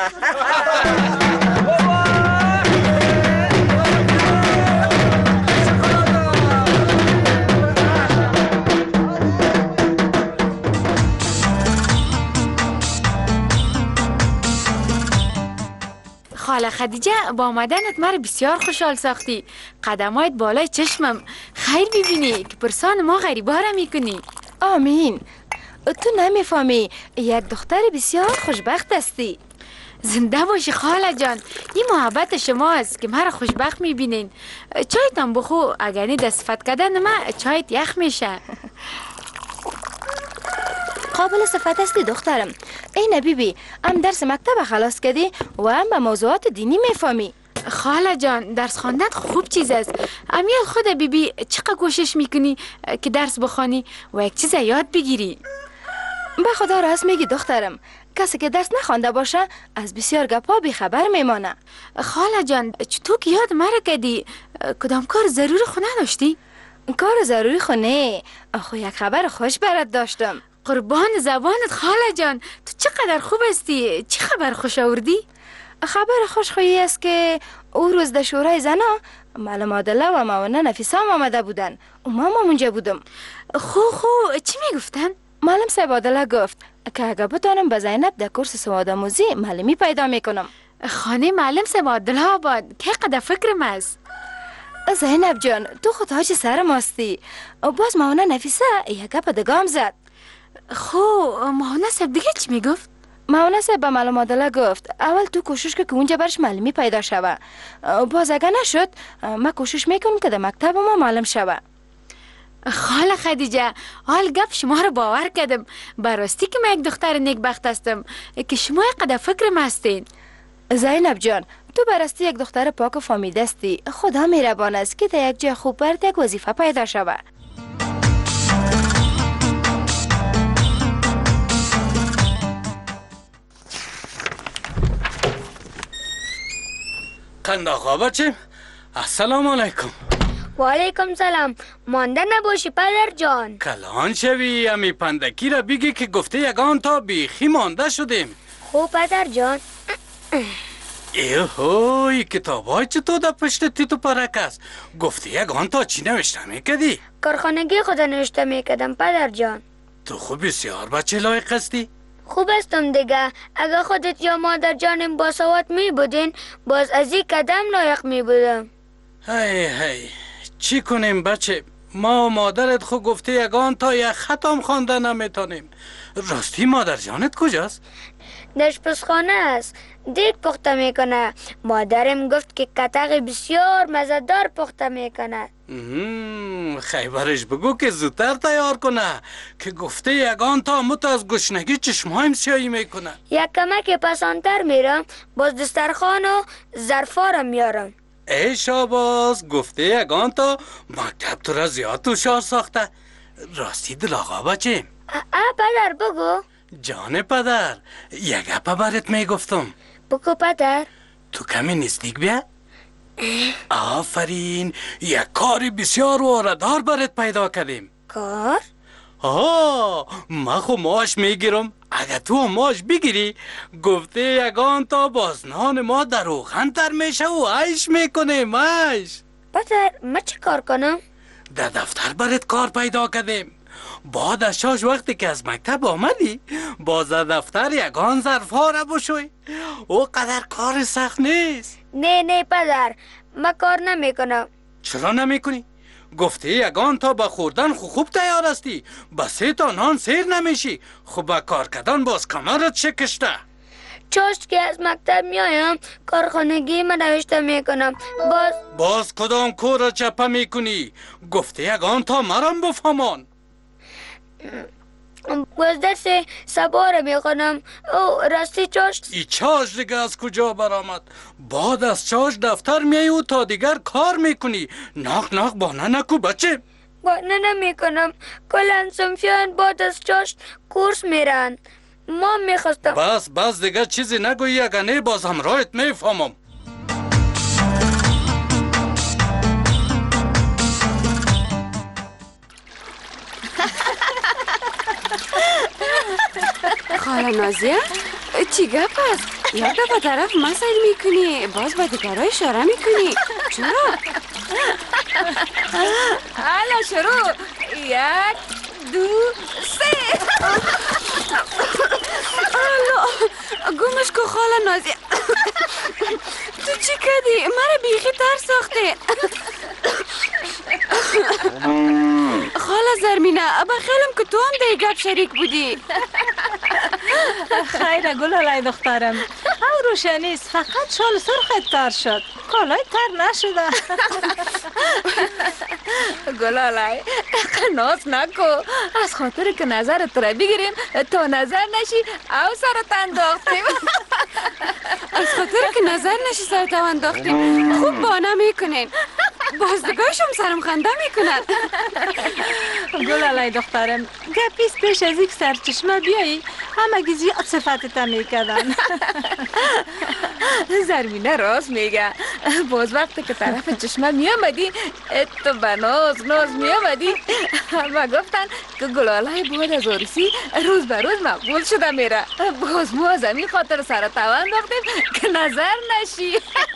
خاله خدیجه با آمدنت مرا بسیار خوشحال ساختی. قدمایت بالای چشمم. خیر ببینی که پرسان ما غریبه را میکنی. آمین. تو نمیفهمی یک دختر بسیار خوشبخت هستی. زنده باشی خاله جان. این محبت شما است که مرا خوشبخت میبینین. چایتان بخو اگر نی دست صفت کردن ما چایت یخ میشه. قابل صفت هستی دخترم. این بیبی ام درس مکتب خلاص کردی و ام به موضوعات دینی میفهمی. خاله جان درس خواندن خوب چیز است. امیال خود بیبی چقدر کوشش میکنی که درس بخوانی و یک چیز یاد بگیری. به خدا راست میگی دخترم. کسی که درس نخوانده باشه از بسیار گپا بی خبر میمانه. خاله جان چطور که یاد مرا کردی کدام کار ضروری خو نداشتی؟ کار ضروری خو نه. خو یک خبر خوش برات داشتم. قربان زبانت خاله جان. تو چقدر خوب هستی. چی خبر خوش آوردی؟ خبر خوش خویی است که او روز در شورای زنا معلم عادله و موانه نفیسه هم آمده بودن و ما اونجا بودم. خو چی میگفتن؟ معلم صاحب عادله گفت که اگه بتانم به زینب در کورس سواد آموزی معلمی پیدا میکنم. خانه معلم صاحب عادله آباد که قدر فکرم است. زینب جان تو خود تاج سر ماستی. باز موانه نفیسه یک گپ دگام زد. خو موانه صاحب دیگه چی میگفت؟ موانه صاحب به معلم عادله گفت اول تو کوشش که اونجا برش معلمی پیدا شوه. باز اگه نشد من کوشش میکنم که در مکتب ما معلم شوه. خاله خدیجه حال گپ شما رو باور کردم. براستی که من یک دختر نیکبخت هستم که شما قدر فکرم هستین. زینب جان تو براستی یک دختر پاک و فامیده استی. خدا مهربان است که در یک جای خوب برد یک وظیفه پیدا شوه. قنداقا بچه السلام علیکم. و علیکم سلام. مانده نباشی پدر جان. کلان شوی امی پندکی را بگی که گفته یگان تا بیخی مانده شدیم. خوب پدر جان. ایهوی کتابای چطور در پشت تیتو پرک است. گفته یگان تا چی نوشته میکدی؟ کارخانگی خود نوشته میکدم پدر جان. تو خوب بسیار بچه لایق هستی. خوب استم دیگه. اگه خودت یا مادر جانم باسواد می بودین باز از این قدم لایق می بودم. هی چی کنیم بچه؟ ما و مادرت خود گفته یگان تا یک خطام خوانده نمیتونیم. راستی مادر جانت کجاست؟ در آشپزخانه است. دیگ پخته میکنه. مادرم گفت که کتق بسیار مزه‌دار پخته میکنه. خیبرش بگو که زودتر تیار کنه که گفته یگان تا مت از گشنگی چشمایم سیایی میکنه. یک کمک پسانتر میرم باز دسترخوان و ظرفا میارم. ای شاباز گفته یگان تا مکتب تو را زیاد توشار ساخته. راستی دل آقا بچه؟ پدر بگو. جان پدر یک گپ برات میگفتم. بگو پدر. تو کمی نزدیک بیا. آفرین یک کاری بسیار واردار برات پیدا کردیم. کار؟ من خو ماش میگیرم. اگه تو ماش بگیری گفته یگان تا بازنان ما در روغن تر میشه و عیش میکنه. ماش پدر من چه کار کنم؟ در دفتر برات کار پیدا کردیم. بعد از شاش وقتی که از مکتب آمدی باز در دفتر یگان ظرفها را بشوی. او قدر کار سخت نیست. نه پدر، من کار نمیکنم. چرا نمیکنی؟ گفته یگان تا به خوردن خوب تیار هستی، به 3 تا نان سیر نمیشی. خب به کار کردن باز کمرت شکشته. چاشت که از مکتب میایم کارخانگی من نوشته میکنم. باز کدام کار را چپه میکنی؟ گفته یگان تا مرم بفهمان. باز درس سبا میخونم. او راستی چاشت؟ ای چاش دیگه از کجا برآمد؟ بعد از چاش دفتر میایی و تا دیگر کار میکنی. ناق بانه نکو بچه. بانه نمیکنم. کلن صنفیان بعد از چاشت کورس میرن. ما میخواستم. بس دیگه چیزی نگویی، اگه نه باز همراهت میفهمم. خاله نازیه چی گپ است؟ یک دفعه طرف ما سیر میکنی باز به دیگرها اشاره میکنی. چرا؟ حالا شروع. 1 2 3. گمش کو خاله نازیه. تو چی کردی؟ مرا بیخی ترس ساخته. خاله زرمینه بخیلم که تو هم در گپ شریک بودی. خیره گلالای دخترم، او روشنیست، فقط شال سرخت تر شد، کالای تر نشده. گلالای ناز نکو، از خاطر که نظرت را بگیریم تا نظر نشی او سرت انداختیم. از خاطر که نظر نشی سرت انداختیم. خوب بانه میکنین، بازدگاهشم سرم خنده میکنن. گلالای دخترم گپیست پیش از یک سرچشمه بیایی همه زیاد صفتتا میکردن. زرمینه راست میگه. باز وقتی که طرف چشمه میامدی تو به ناز میامدی و گفتن که گلالای بعد از عروسی روز به روز مقبول شده میره. باز ما از همین خاطر سر تو انداختیم که نظر نشی.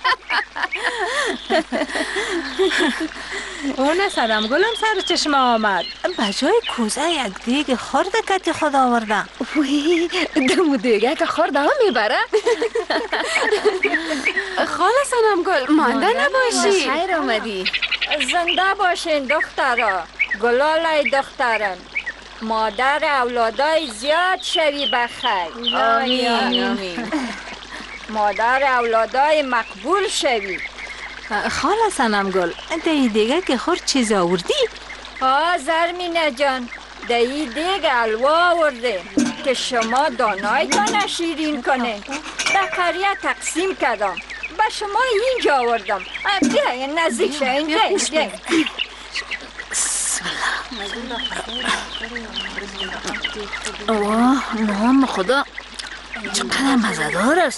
اون سرم گلم سر چشم آمد، بجای کوزه یک دیگ خورد کتی خود آوردم. وی دمو دیگه که خورده ها میبره. خاله سنم گل مانده نباشی. خیر آمدی. زنده باشین دخترا. گلالای دخترم، مادر اولادای زیاد شوی بخیر. آمین. مادر اولادای مقبول شوی. خاله سنم گل دیگه که خورد چیز آوردی؟ زرمینه جان دی دیگه الوا آورده که شما دانایتان شیرین کنه. به قریه تقسیم کردم، به شما اینجا آوردم. بیاین نزدیک شاین. بیاین. واه نام خدا چقدر مزدار است.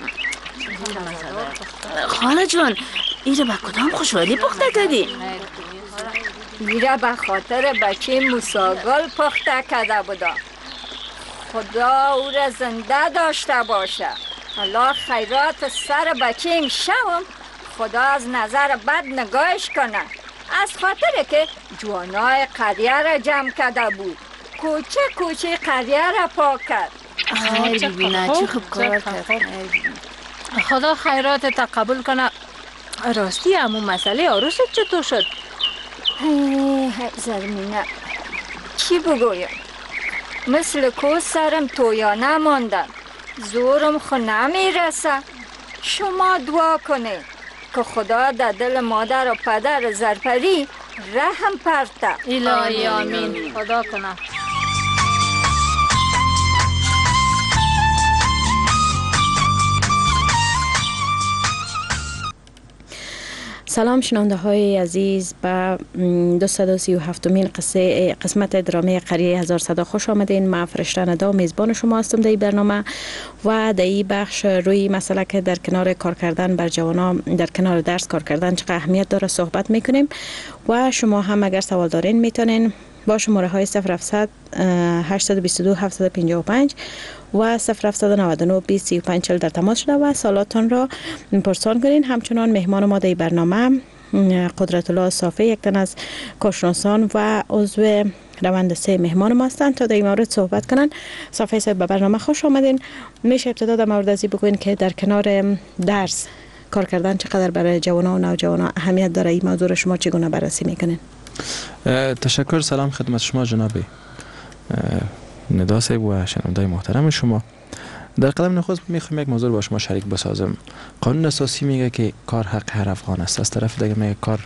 خاله جان ایره به کدام خوشحالی پخته کردی؟ ایره به خاطر بچه موساگل پخته کرده بودا. خدا او را زنده داشته باشه. حالا خیرات سر بچه این شوم خدا از نظر بد نگاهش کنه. از خاطر که جوانای قریه را جمع کرده بود، کوچه قریه را پاک کرد. خیر ببینه چه خوب کار کرد. خدا خیرات تا قبول کنه. راستی همون مسئله عروست چطور شد؟ زرمینه چی بگویم؟ مثل کو سرم تویانه ماندم، زورم خو نمیرسه. شما دعا کنه که خدا در دل مادر و پدر زرپری رحم پرته. الهی آمین. خدا کنه. سلام شنونده های عزیز، به 237مین قسمت درامه قریه هزار صدا خوش آمدین. من فرشته ندا میزبان شما هستم در این برنامه و در این بخش روی مسئله که در کنار کار کردن بر جوانان، در کنار درس کار کردن چقدر اهمیت داره صحبت میکنیم و شما هم اگر سوال دارین میتونین با شماره های 0700 822 755 و 0799 20 35 40 در تماس شده و سوالاتان را پرسان کنین. همچنان مهمان ما در برنامه قدرت الله صافی یک تن از کارشناسان و عضو روند 3 مهمان ما هستند تا در این مورد صحبت کنن. صافی صاحب به برنامه خوش آمدین. میشه ابتدا در مورد ازی بگوین که در کنار درس کار کردن چقدر برای جوانان و نوجوانان اهمیت داره؟ این موضوع را شما چگونه بررسی میکنین؟ تشکر. سلام خدمت شما جناب ندا صاحب و شنوندای محترم شما. در قدم نخست میخوام یک موضوع با شما شریک بسازم. قانون اساسی میگه که کار حق هر افغان است. از طرف دیگه میگه کار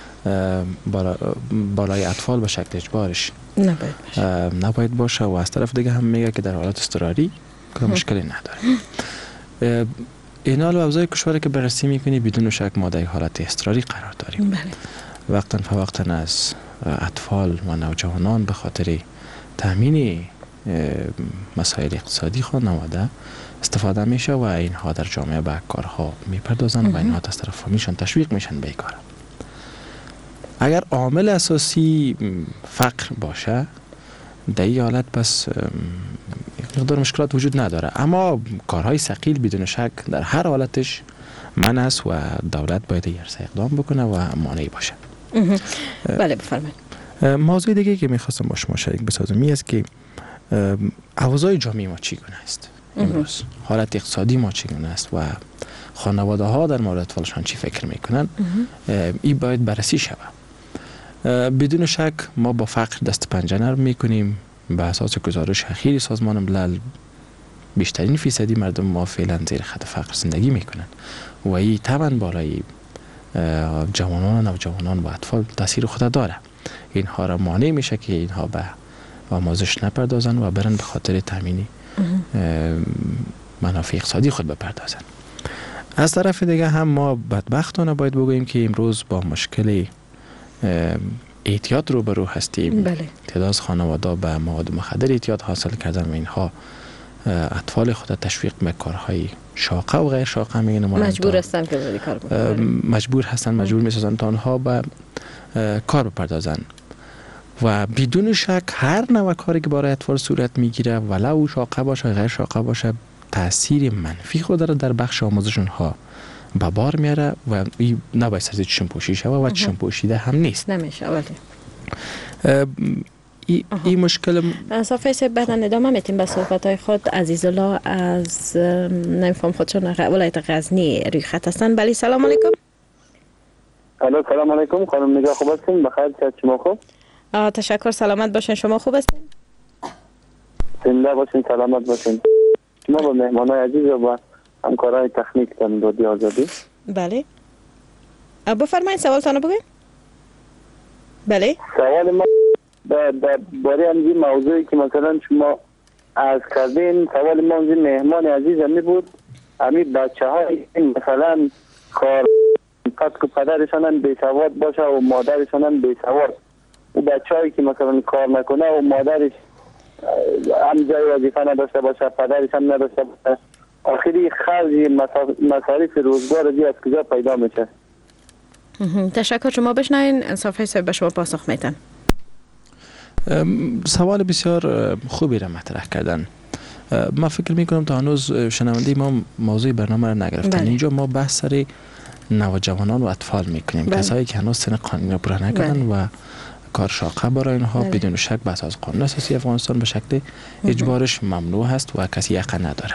بالای اطفال به شکل اجبارش نباید باشه و از طرف دیگه هم میگه که در حالت اضطراری که مشکلی نداره. این حال و اوضاع کشوری که بررسی میکنی بدون شک ما در حالت اضطراری قرار داریم. وقتا فوقتا از اطفال و نوجوانان به خاطر تامین مسائل اقتصادی خانواده استفاده میشه و اینها در جامعه به کارها میپردازن و اینها از طرف فامیلشان تشویق میشن به کار. اگر عامل اساسی فقر باشه در این حالت پس مقدار مشکلات وجود نداره، اما کارهای ثقیل بدون شک در هر حالتش منع است و دولت باید یرسه اقدام بکنه و مانعی باشه. بله بفرمایید. موضوع دیگه که میخواستم با شما شریک بسازم این است که اوضاع جامعه ما چگونه است امروز، حالت اقتصادی ما چگونه است و خانواده ها در مورد اطفالشان چی فکر میکنن. این باید بررسی شود. بدون شک ما با فقر دست پنجه نرم میکنیم. به اساس گزارش اخیر سازمان ملل بیشترین فیصدی مردم ما فعلا زیر خط فقر زندگی میکنن و این طبعا بالای جوانان و نوجوانان و اطفال تاثیر خود داره. اینها را مانع میشه که اینها به آموزش نپردازن و برن به خاطر تامین منافع اقتصادی خود بپردازن. از طرف دیگه هم ما بدبختانه باید بگوییم که امروز با مشکل اعتیاد روبرو هستیم. تعداد خانواده به مواد مخدر اعتیاد حاصل کردن و اینها اطفال خود تشویق به کارهای شاقه و غیر شاقه میگن مجبور هستن که ولی کار بکنن. مجبور میسازن تا آنها به کار بپردازن و بدون شک هر نوع کاری که برای اطفال صورت میگیره ولو شاقه باشه غیر شاقه باشه تاثیر منفی خود داره در بخش آموزش اونها به بار میاره و این نباید سرزی چشم پوشی شده و چشم پوشیده هم نیست. نمیشه ولی این مشکل صافی صاحب بعدا ادامه میتیم به صحبت های خود. عزیز الله از نمیفهم خودشون ولایت غزنی روی خط هستن. بله سلام علیکم. الو سلام علیکم خانم نگاه خوب هستین؟ بخیر شما خوب؟ تشکر سلامت باشین. شما خوب هستین؟ زنده باشین سلامت باشین. شما با مهمانای عزیز و با همکارای تکنیک در رادیو آزادی. بله بفرمایید سوالتان بگید. بله سوال ما باره همین موضوعی که مثلا شما عرض کردین سوال ما همین مهمان عزیز همی بود همین بچه های مثلا کار که پدرشان هم بیسواد باشه و مادرشان هم بیسواد و بچه هایی که مثلا کار نکنه و مادرش هم جای وظیفه نداشته باشه پدرش هم نداشته باشه آخری خرج مصارف روزگار از کجا پیدا میشه؟ تشکر. شما بشنوین صافی صاحب به شما پاسخ میتن. سوال بسیار خوبی را مطرح کردن. ما فکر میکنم تا هنوز شنونده ما موضوع برنامه را نگرفتن. اینجا ما بحث سر نوجوانان و اطفال میکنیم. کسایی که هنوز سن قانونی را پوره نکردن و کار شاقه برای اینها بدون شک بحث از قانون اساسی افغانستان به شکل اجبارش ممنوع هست و کسی حق نداره.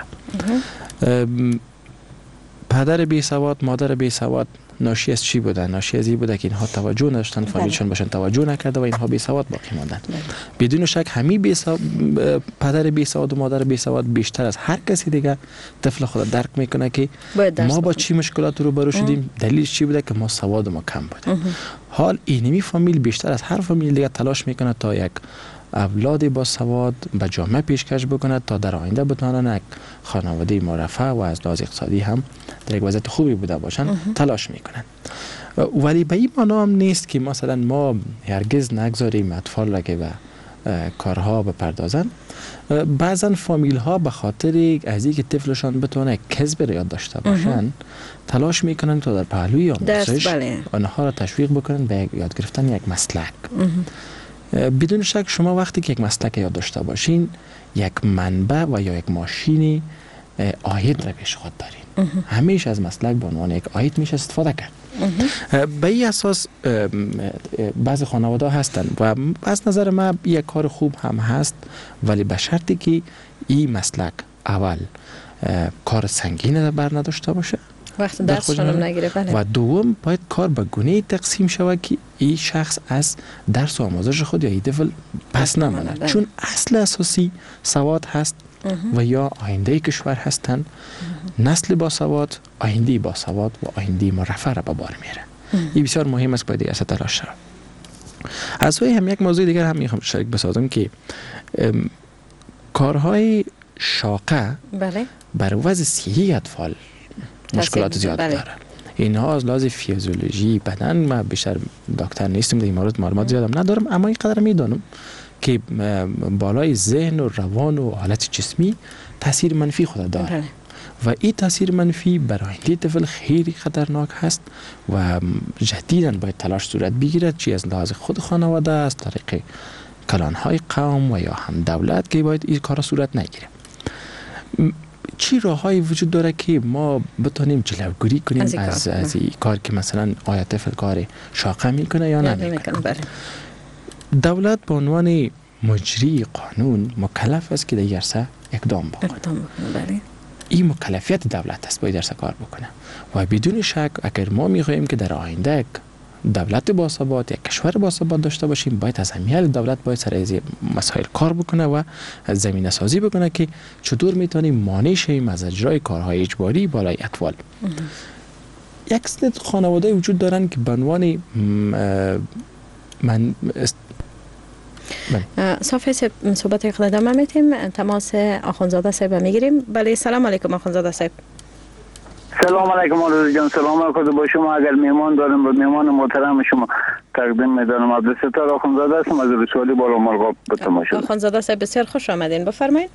پدر بی سواد مادر بی سواد ناشی از چی بودن؟ ناشی از این بوده که اینها توجه نداشتن فامیلشون باشن توجه نکرده و اینها بی سواد باقی ماندن. بدون شک همین پدر بی سواد و مادر بی سواد بیشتر از هر کسی دیگه طفل خود درک میکنه که ما با چی مشکلات روبرو شدیم. دلیلش چی بوده که ما سواد ما کم بوده. حال اینمی فامیل بیشتر از هر فامیل دیگه تلاش میکنه تا یک اولاد با سواد به جامعه پیشکش بکنه تا در آینده بتونن یک خانواده مرفه و از لحاظ اقتصادی هم در یک وضعیت خوبی بوده باشن تلاش میکنن. ولی به این معنا هم نیست که مثلا ما هرگز نگذاریم اطفال را که به کارها بپردازن. بعضا فامیل ها به خاطر از اینکه طفلشان بتونه کسب را یاد داشته باشن تلاش میکنن تا در پهلوی آموزش آنها را تشویق بکنن به یاد گرفتن یک مسلک. بدون شک شما وقتی که یک مسلک یاد داشته باشین یک منبع و یا یک ماشینی عاید را پیش خود دارین. همیشه از مسلک به عنوان یک عاید میشه استفاده کرد. به این اساس بعض خانواده هستن و از نظر من یک کار خوب هم هست، ولی به شرطی که این مسلک اول کار سنگین بر نداشته باشه، وقت درسشون هم نگیره. بله. و دوم باید کار به گونه تقسیم شود که این شخص از درس و آموزش خود یا این طفل پس نمانه، چون اصل اساسی سواد هست و یا آینده کشور هستن. نسل با سواد، آینده با سواد و آینده مرفع را به بار میره. این بسیار مهم است، باید دیگه تلاش شود. از وی هم یک موضوع دیگر هم میخوام شریک بسازم که کارهای شاقه بر وضع صحی اطفال مشکلات زیاد داره. اینها از لحاظ فیزیولوژی بدن، من بیشتر دکتر نیستم در این مورد معلومات زیادم ندارم، اما این قدر میدانم که بالای ذهن و روان و حالت جسمی تاثیر منفی خود داره و این تاثیر منفی برای آینده طفل خیلی خطرناک هست و جدیداً باید تلاش صورت بگیرد، چی از لحاظ خود خانواده، از طریق کلانهای قوم و یا هم دولت، که باید این کار صورت نگیره. چی راههایی وجود داره که ما بتونیم جلوگیری کنیم از این کار که مثلا آیا طفل کار شاقه میکنه یا نمیکنه؟ دولت به عنوان مجری قانون مکلف است که در این عرصه اقدام بکنه. این مکلفیت دولت است، باید عرصه کار بکنه و بدون شک اگر ما میخواهیم که در آینده دولت باثبات یک کشور باثبات داشته باشیم، باید از همین دولت باید سر از مسائل کار بکنه و زمینه سازی بکنه که چطور میتونیم مانع شیم از اجرای کارهای اجباری بالای اطفال. یک سری خانواده وجود دارن که به عنوان صافی صحبت خود ادامه میتیم. تماس آخوندزاده صاحب میگیریم. بله، سلام علیکم آخوندزاده صاحب. سلام علیکم آرزو جان. سلام علیکم با شما. اگر میمان دارم به میمان محترم شما تقدیم میدانم. عبدالستار آخوندزاده هستم از رسوالی بالا مرغاب به تماشا. آخوندزاده صاحب بسیار خوش آمدین، بفرمایید.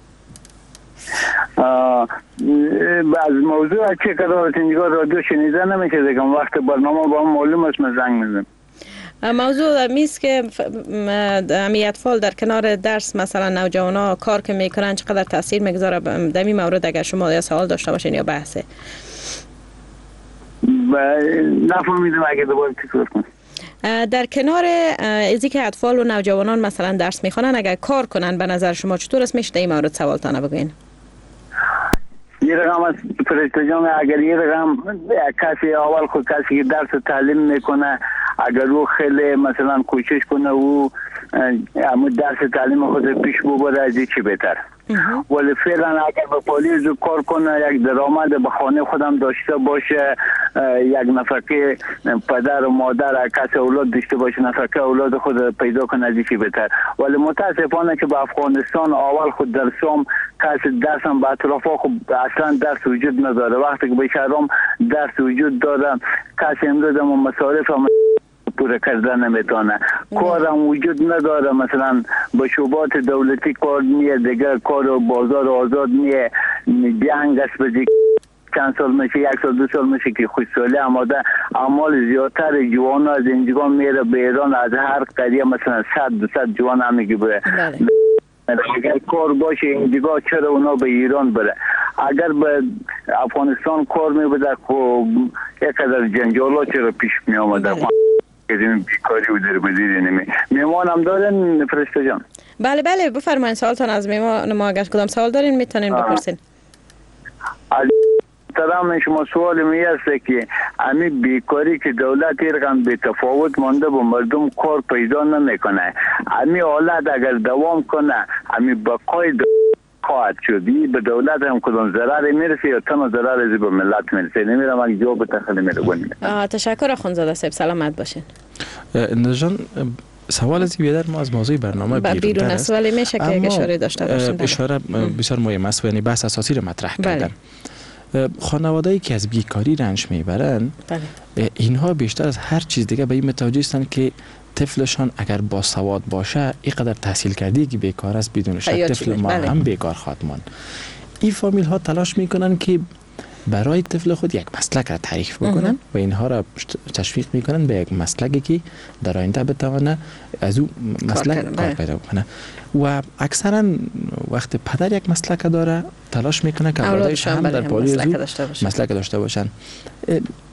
از موضوع چه قرارت اینجا رادیو شنیده نمیشه دیگه، وقت برنامه با هم معلوم است من زنگ میزنم. موضوع میست که امی اطفال در کنار درس مثلا نوجوانا کار که میکنن چقدر تاثیر میگذاره در این مورد، اگر شما یا سوال داشته باشین یا بحثه. نفهمیدم، اگه دوباره تکرار کنید. در کنار ازی که اطفال و نوجوانان مثلا درس میخونن اگر کار کنن به نظر شما چطور است؟ میشه در این مورد سوالتانه بگوین. یه رقم از فرشته جان، اگر یه رقم کسی اول خود کسی که درس تعلیم میکنه اگر او خیلی مثلا کوشش کنه و اما درس تعلیم خود پیش ببره از چی بهتر. ولی فعلا اگر به پلیس کار کنه یک درآمد به خانه خودم داشته باشه، یک نفقه پدر و مادر کسی اولاد داشته باشه، نفقه اولاد خود پیدا کنه از چی بهتر. ولی متاسفانه که به افغانستان اول خود درسام کسی درس هم به اطراف خب اصلا درس وجود نداره. وقتی که به شهرام درس وجود داره کسی امروز هم مصارف هم پوره کردن نمیتونه، کارم وجود نداره. مثلا به شعبات دولتی کار نیه دیگه، کار بازار آزاد نیه، جنگ است به چند سال میشه، یک سال دو سال میشه که خوشحالی آماده. اعمال زیادتر جوان از اینجا میره به ایران، از هر قریه مثلا 100-200 جوان هم میگه به اگر کار باشه اینجا چرا اونا به ایران بره؟ اگر به افغانستان کار میبوده خب یک قدر جنجالات چرا پیش می آمده؟ بیکاری و در بدید میمان هم دارن فرشته جان؟ بله بله بفرمایید سوالتان از میمان. ما اگر کدام سوال دارین میتونین بپرسین. تمام شما سوال می است که امی بیکاری که دولت ایران به تفاوت مانده با مردم کار پیدا نمیکنه، امی حالت اگر دوام کنه امی بقای خواهد شدی به دولت هم کدام ضرر میرسه یا تنها ضرر از به ملت میرسه؟ نمیرم اگه جواب تخیلی میره. تشکر آخوندزاده صاحب، سلامت باشین. نجان سوال از بیادر ما از موضوع برنامه بیرون است ولی میشه که اشاره داشته باشیم. اشاره بسیار مهم است، یعنی بحث اساسی رو مطرح کردن. خانواده‌ای که از بیکاری رنج میبرن اینها بیشتر از هر چیز دیگه به این متوجه هستند که طفلشان اگر با سواد باشه اینقدر تحصیل کردی که بیکار است، بدون شک طفل ما هم بیکار خواهد ماند. این فامیل ها تلاش میکنن که برای طفل خود یک مسلک را تعریف بکنن و اینها را تشویق میکنن به یک مسلکی که در آینده بتونه از او مسلک کار پیدا کنه. و اکثرا وقت پدر یک مسلک داره تلاش میکنه که اولادش هم در پالی مسلک داشته باشن.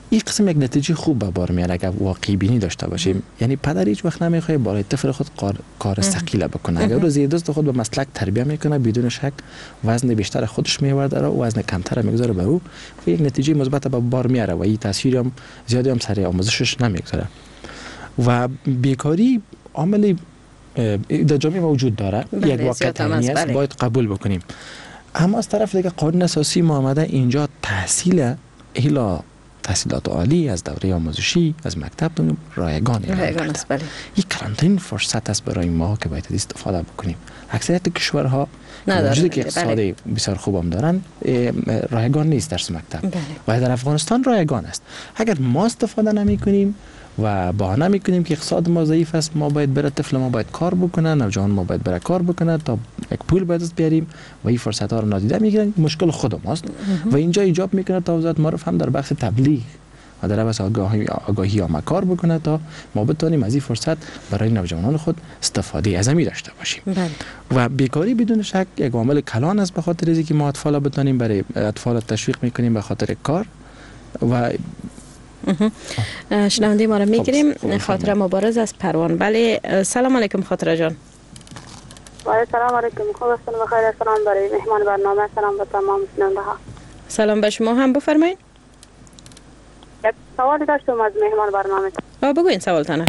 این قسم یک نتیجه خوب به بار میاره اگر واقعی بینی داشته باشیم. یعنی پدر هیچ وقت نمیخواد بالای طفل خود کار ثقیل بکنه. اگر روز دوست خود به مسلک تربیت میکنه بدون شک وزن بیشتر خودش میآورده و وزن کمتر میگذاره به او و یک نتیجه مثبت به بار میاره و این تاثیر هم زیادی هم سر آموزشش نمیگذاره. و بیکاری عامل در جامعه موجود داره، یک واقعیت است، باید قبول بکنیم. اما از طرف دیگه قانون اساسی ما آمده اینجا تحصیل الا تحصیلات عالی از دوره آموزشی از مکتب رایگان است. بله. یک کلانترین فرصت است برای ما که باید استفاده بکنیم. اکثریت کشورها وجودی که اقتصاد بسیار خوب هم دارن رایگان نیست درس مکتب. بله. و در افغانستان رایگان است. اگر ما استفاده نمی کنیم و بهانه میکنیم که اقتصاد ما ضعیف است، ما باید بره طفل ما باید کار بکنه، نوجوان ما باید بره کار بکنه تا یک پول باید از بیاریم و این فرصت ها رو نادیده میگیرن، مشکل خود ماست و اینجا ایجاب میکنه تا وزارت معارف هم در بخش تبلیغ و در بخش آگاهی آمد کار بکنه تا ما بتونیم از این فرصت برای نوجوانان خود استفاده عظیمی داشته باشیم. بله. و بیکاری بدون شک یک عامل کلان است، به خاطر اینکه ما اطفال بتونیم برای اطفال تشویق میکنیم به خاطر کار و شنونده ما رو میگیریم. خاطره مبارز از پروان. بله سلام علیکم خاطره جان. سلام علیکم. خوب هستین؟ بخیر. سلام برای مهمان برنامه، سلام به تمام شنونده ها. سلام به شما هم، بفرمایید. یک سوال داشتم از مهمان برنامه. بگوین سوالتانه.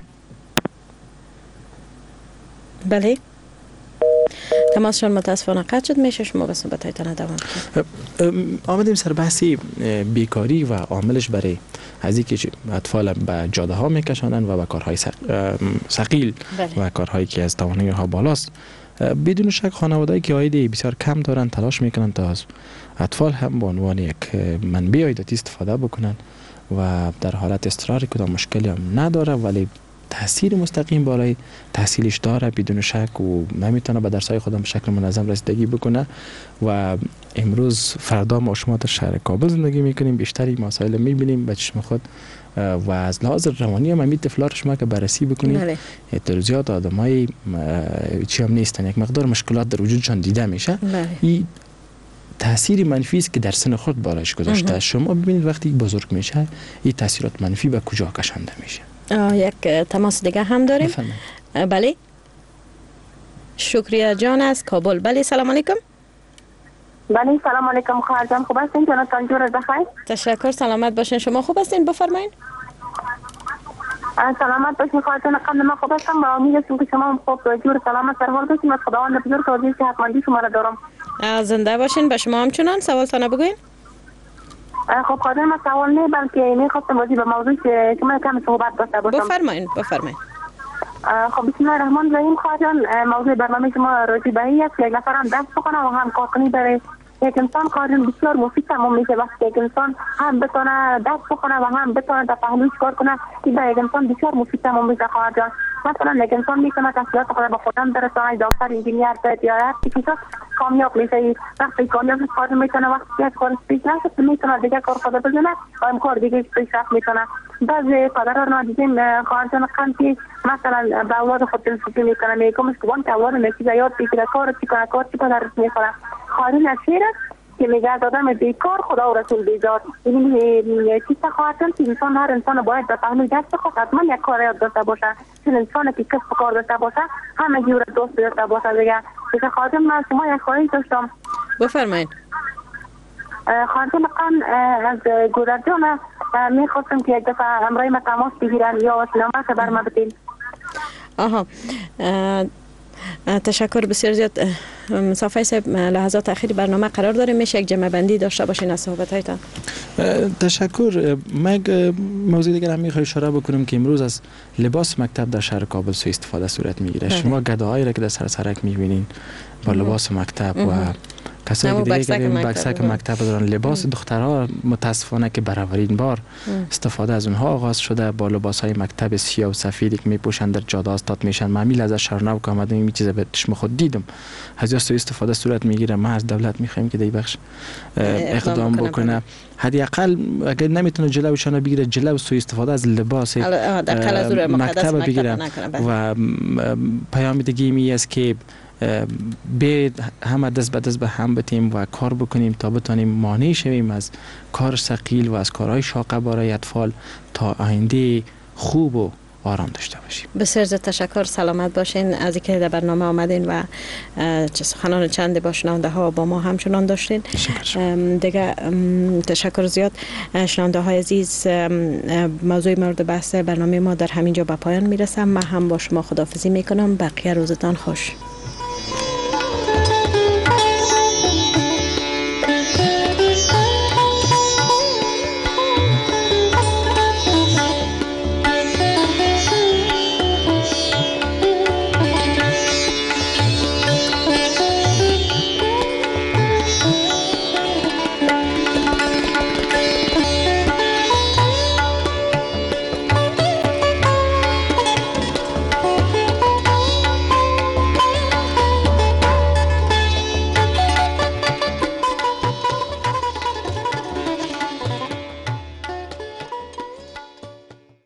بله تماسشان متاسفانه قطع شد، میشه شما به صحبتایتان ادامه بدید. آمدیم سر بحثی بیکاری و عاملش برای از اینکه اطفال به جاده ها میکشانند و به کارهای ثقیل و کارهایی که از توانایی ها بالاست. بدون شک خانواده‌ای که عاید بسیار کم دارن تلاش میکنن تا از اطفال هم به عنوان یک منبع عایداتی استفاده بکنن و در حالت اضطرار کدام مشکلی هم نداره، ولی تاثیر مستقیم بالای تحصیلش داره بدون شک و نمیتونه به درس‌های خودم به شکل منظم رسیدگی بکنه. و امروز فردا ما شما در شهر کابل زندگی میکنیم، بیشتری مسائل میبینیم به چشم خود و از لحاظ روانی هم امید طفلار شما که بررسی بکنید اعتراضات آدمای چی هم نیستن، یک مقدار مشکلات در وجودشان دیده میشه. این تاثیر منفی است که در سن خود بالایش گذاشته. شما ببینید وقتی بزرگ میشه این تاثیرات منفی به کجا کشانده میشه. یک تماس دیگه هم داریم. بله شکریه جان از کابل. بله سلام علیکم. بله سلام علیکم خواهر جان، خوب هستین؟ جانتان جور بخیر. تشکر، سلامت باشین. شما خوب هستین؟ بفرمایید. سلامت باشین خواهر جان، قبل ما خوب هستم و امید هستم که شما هم خوب جور سلامت در حال باشین. از خداوند بزرگ توضیح صحتمندی شما را دارم. زنده باشین. به شما همچنان سوالتان بگوین. خب خواهر ما سوال نه بلکه میخواستم راجع به موضوع که من کم صحبت داشته باشم. بفرمایید. خب بسم الله الرحمن الرحیم. خواهر جان موضوع برنامه شما راجع به این است که یک نفر هم دست بکنه و هم کار کنی برای یک انسان کار بسیار مفید تمام میشه. وقتی یک انسان هم بتونه دست بکنه و هم بتونه در پهلوش کار کنه که برای یک انسان بسیار مفید تمام میشه. خواهر جان مثلا یک انسان میتونه تحصیلات خود به خودم برسونه، دکتر، انجینیر، یا چیزی کامیاب میشه. وقتی کامیاب کار میکنه، وقتی یک کار پیش نشه میتونه دیگه کار خود بزنه و این کار دیگه پیشرفت میکنه. بعضی پدران ما دیدیم خواهر جان که مثلا به اولاد خود دلسوزی میکنه، میگم که وان که اولاد نتیجه یاد بگیره کار چی کنه کار چی کنه میکنه. خواهرین شعر که میگه از آدم بیکار خدا و رسول بیزار. این چیز خواهر جان که انسان هر انسان باید به فهمی دست بخواد، حتما یک کار یاد داشته باشه. چون انسان که کسب کار داشته باشه همه جور دوست داشته باشه دیگه. دیگه خواهر جان من شما یک خواهش داشتم. بفرمایید. خواهر جان از گودر جان میخواستم که یک دفعه همراه ما تماس بگیرن یا وسیله خبر ما بدین. تشکر بسیار زیاد. صافی صاحب لحظات اخیر برنامه قرار داریم، میشه یک جمع بندی داشته باشین از صحبتایتان. تشکر. من موضوع دیگر هم میخوام اشاره بکنم که امروز از لباس مکتب در شهر کابل سوء استفاده صورت میگیره. شما گداهایی را که در سرک میبینین با لباس مکتب و کسایی که دیگه بکسک مکتب دارن، لباس دخترها متاسفانه که برابرین بار استفاده از اونها آغاز شده، با لباس های مکتب سیاه و سفیدی که میپوشن در جاده استاد میشن. معمیل از شهرنو که آمدم این چیزا به چشم خود دیدم از سوء استفاده صورت میگیره. ما از دولت میخوایم که در بخش اقدام بکنه، حداقل اگر نمیتونه جلوشون بگیره جلو سوء استفاده از لباس مکتب بگیره. و پیام دیگه می است که به همه دست به دست به هم بتیم و کار بکنیم تا بتانیم مانع شویم از کار ثقیل و از کارهای شاقه برای اطفال تا آینده خوب و آرام داشته باشیم. بسیار زیاد تشکر. سلامت باشین از اینکه در برنامه آمدین و سخنان چند با شنونده ها با ما همچنان داشتین. دیگه تشکر زیاد. شنونده های عزیز، موضوع مورد بحث برنامه ما در همینجا به پایان میرسم. من هم با شما خداحافظی میکنم. بقیه روزتان خوش.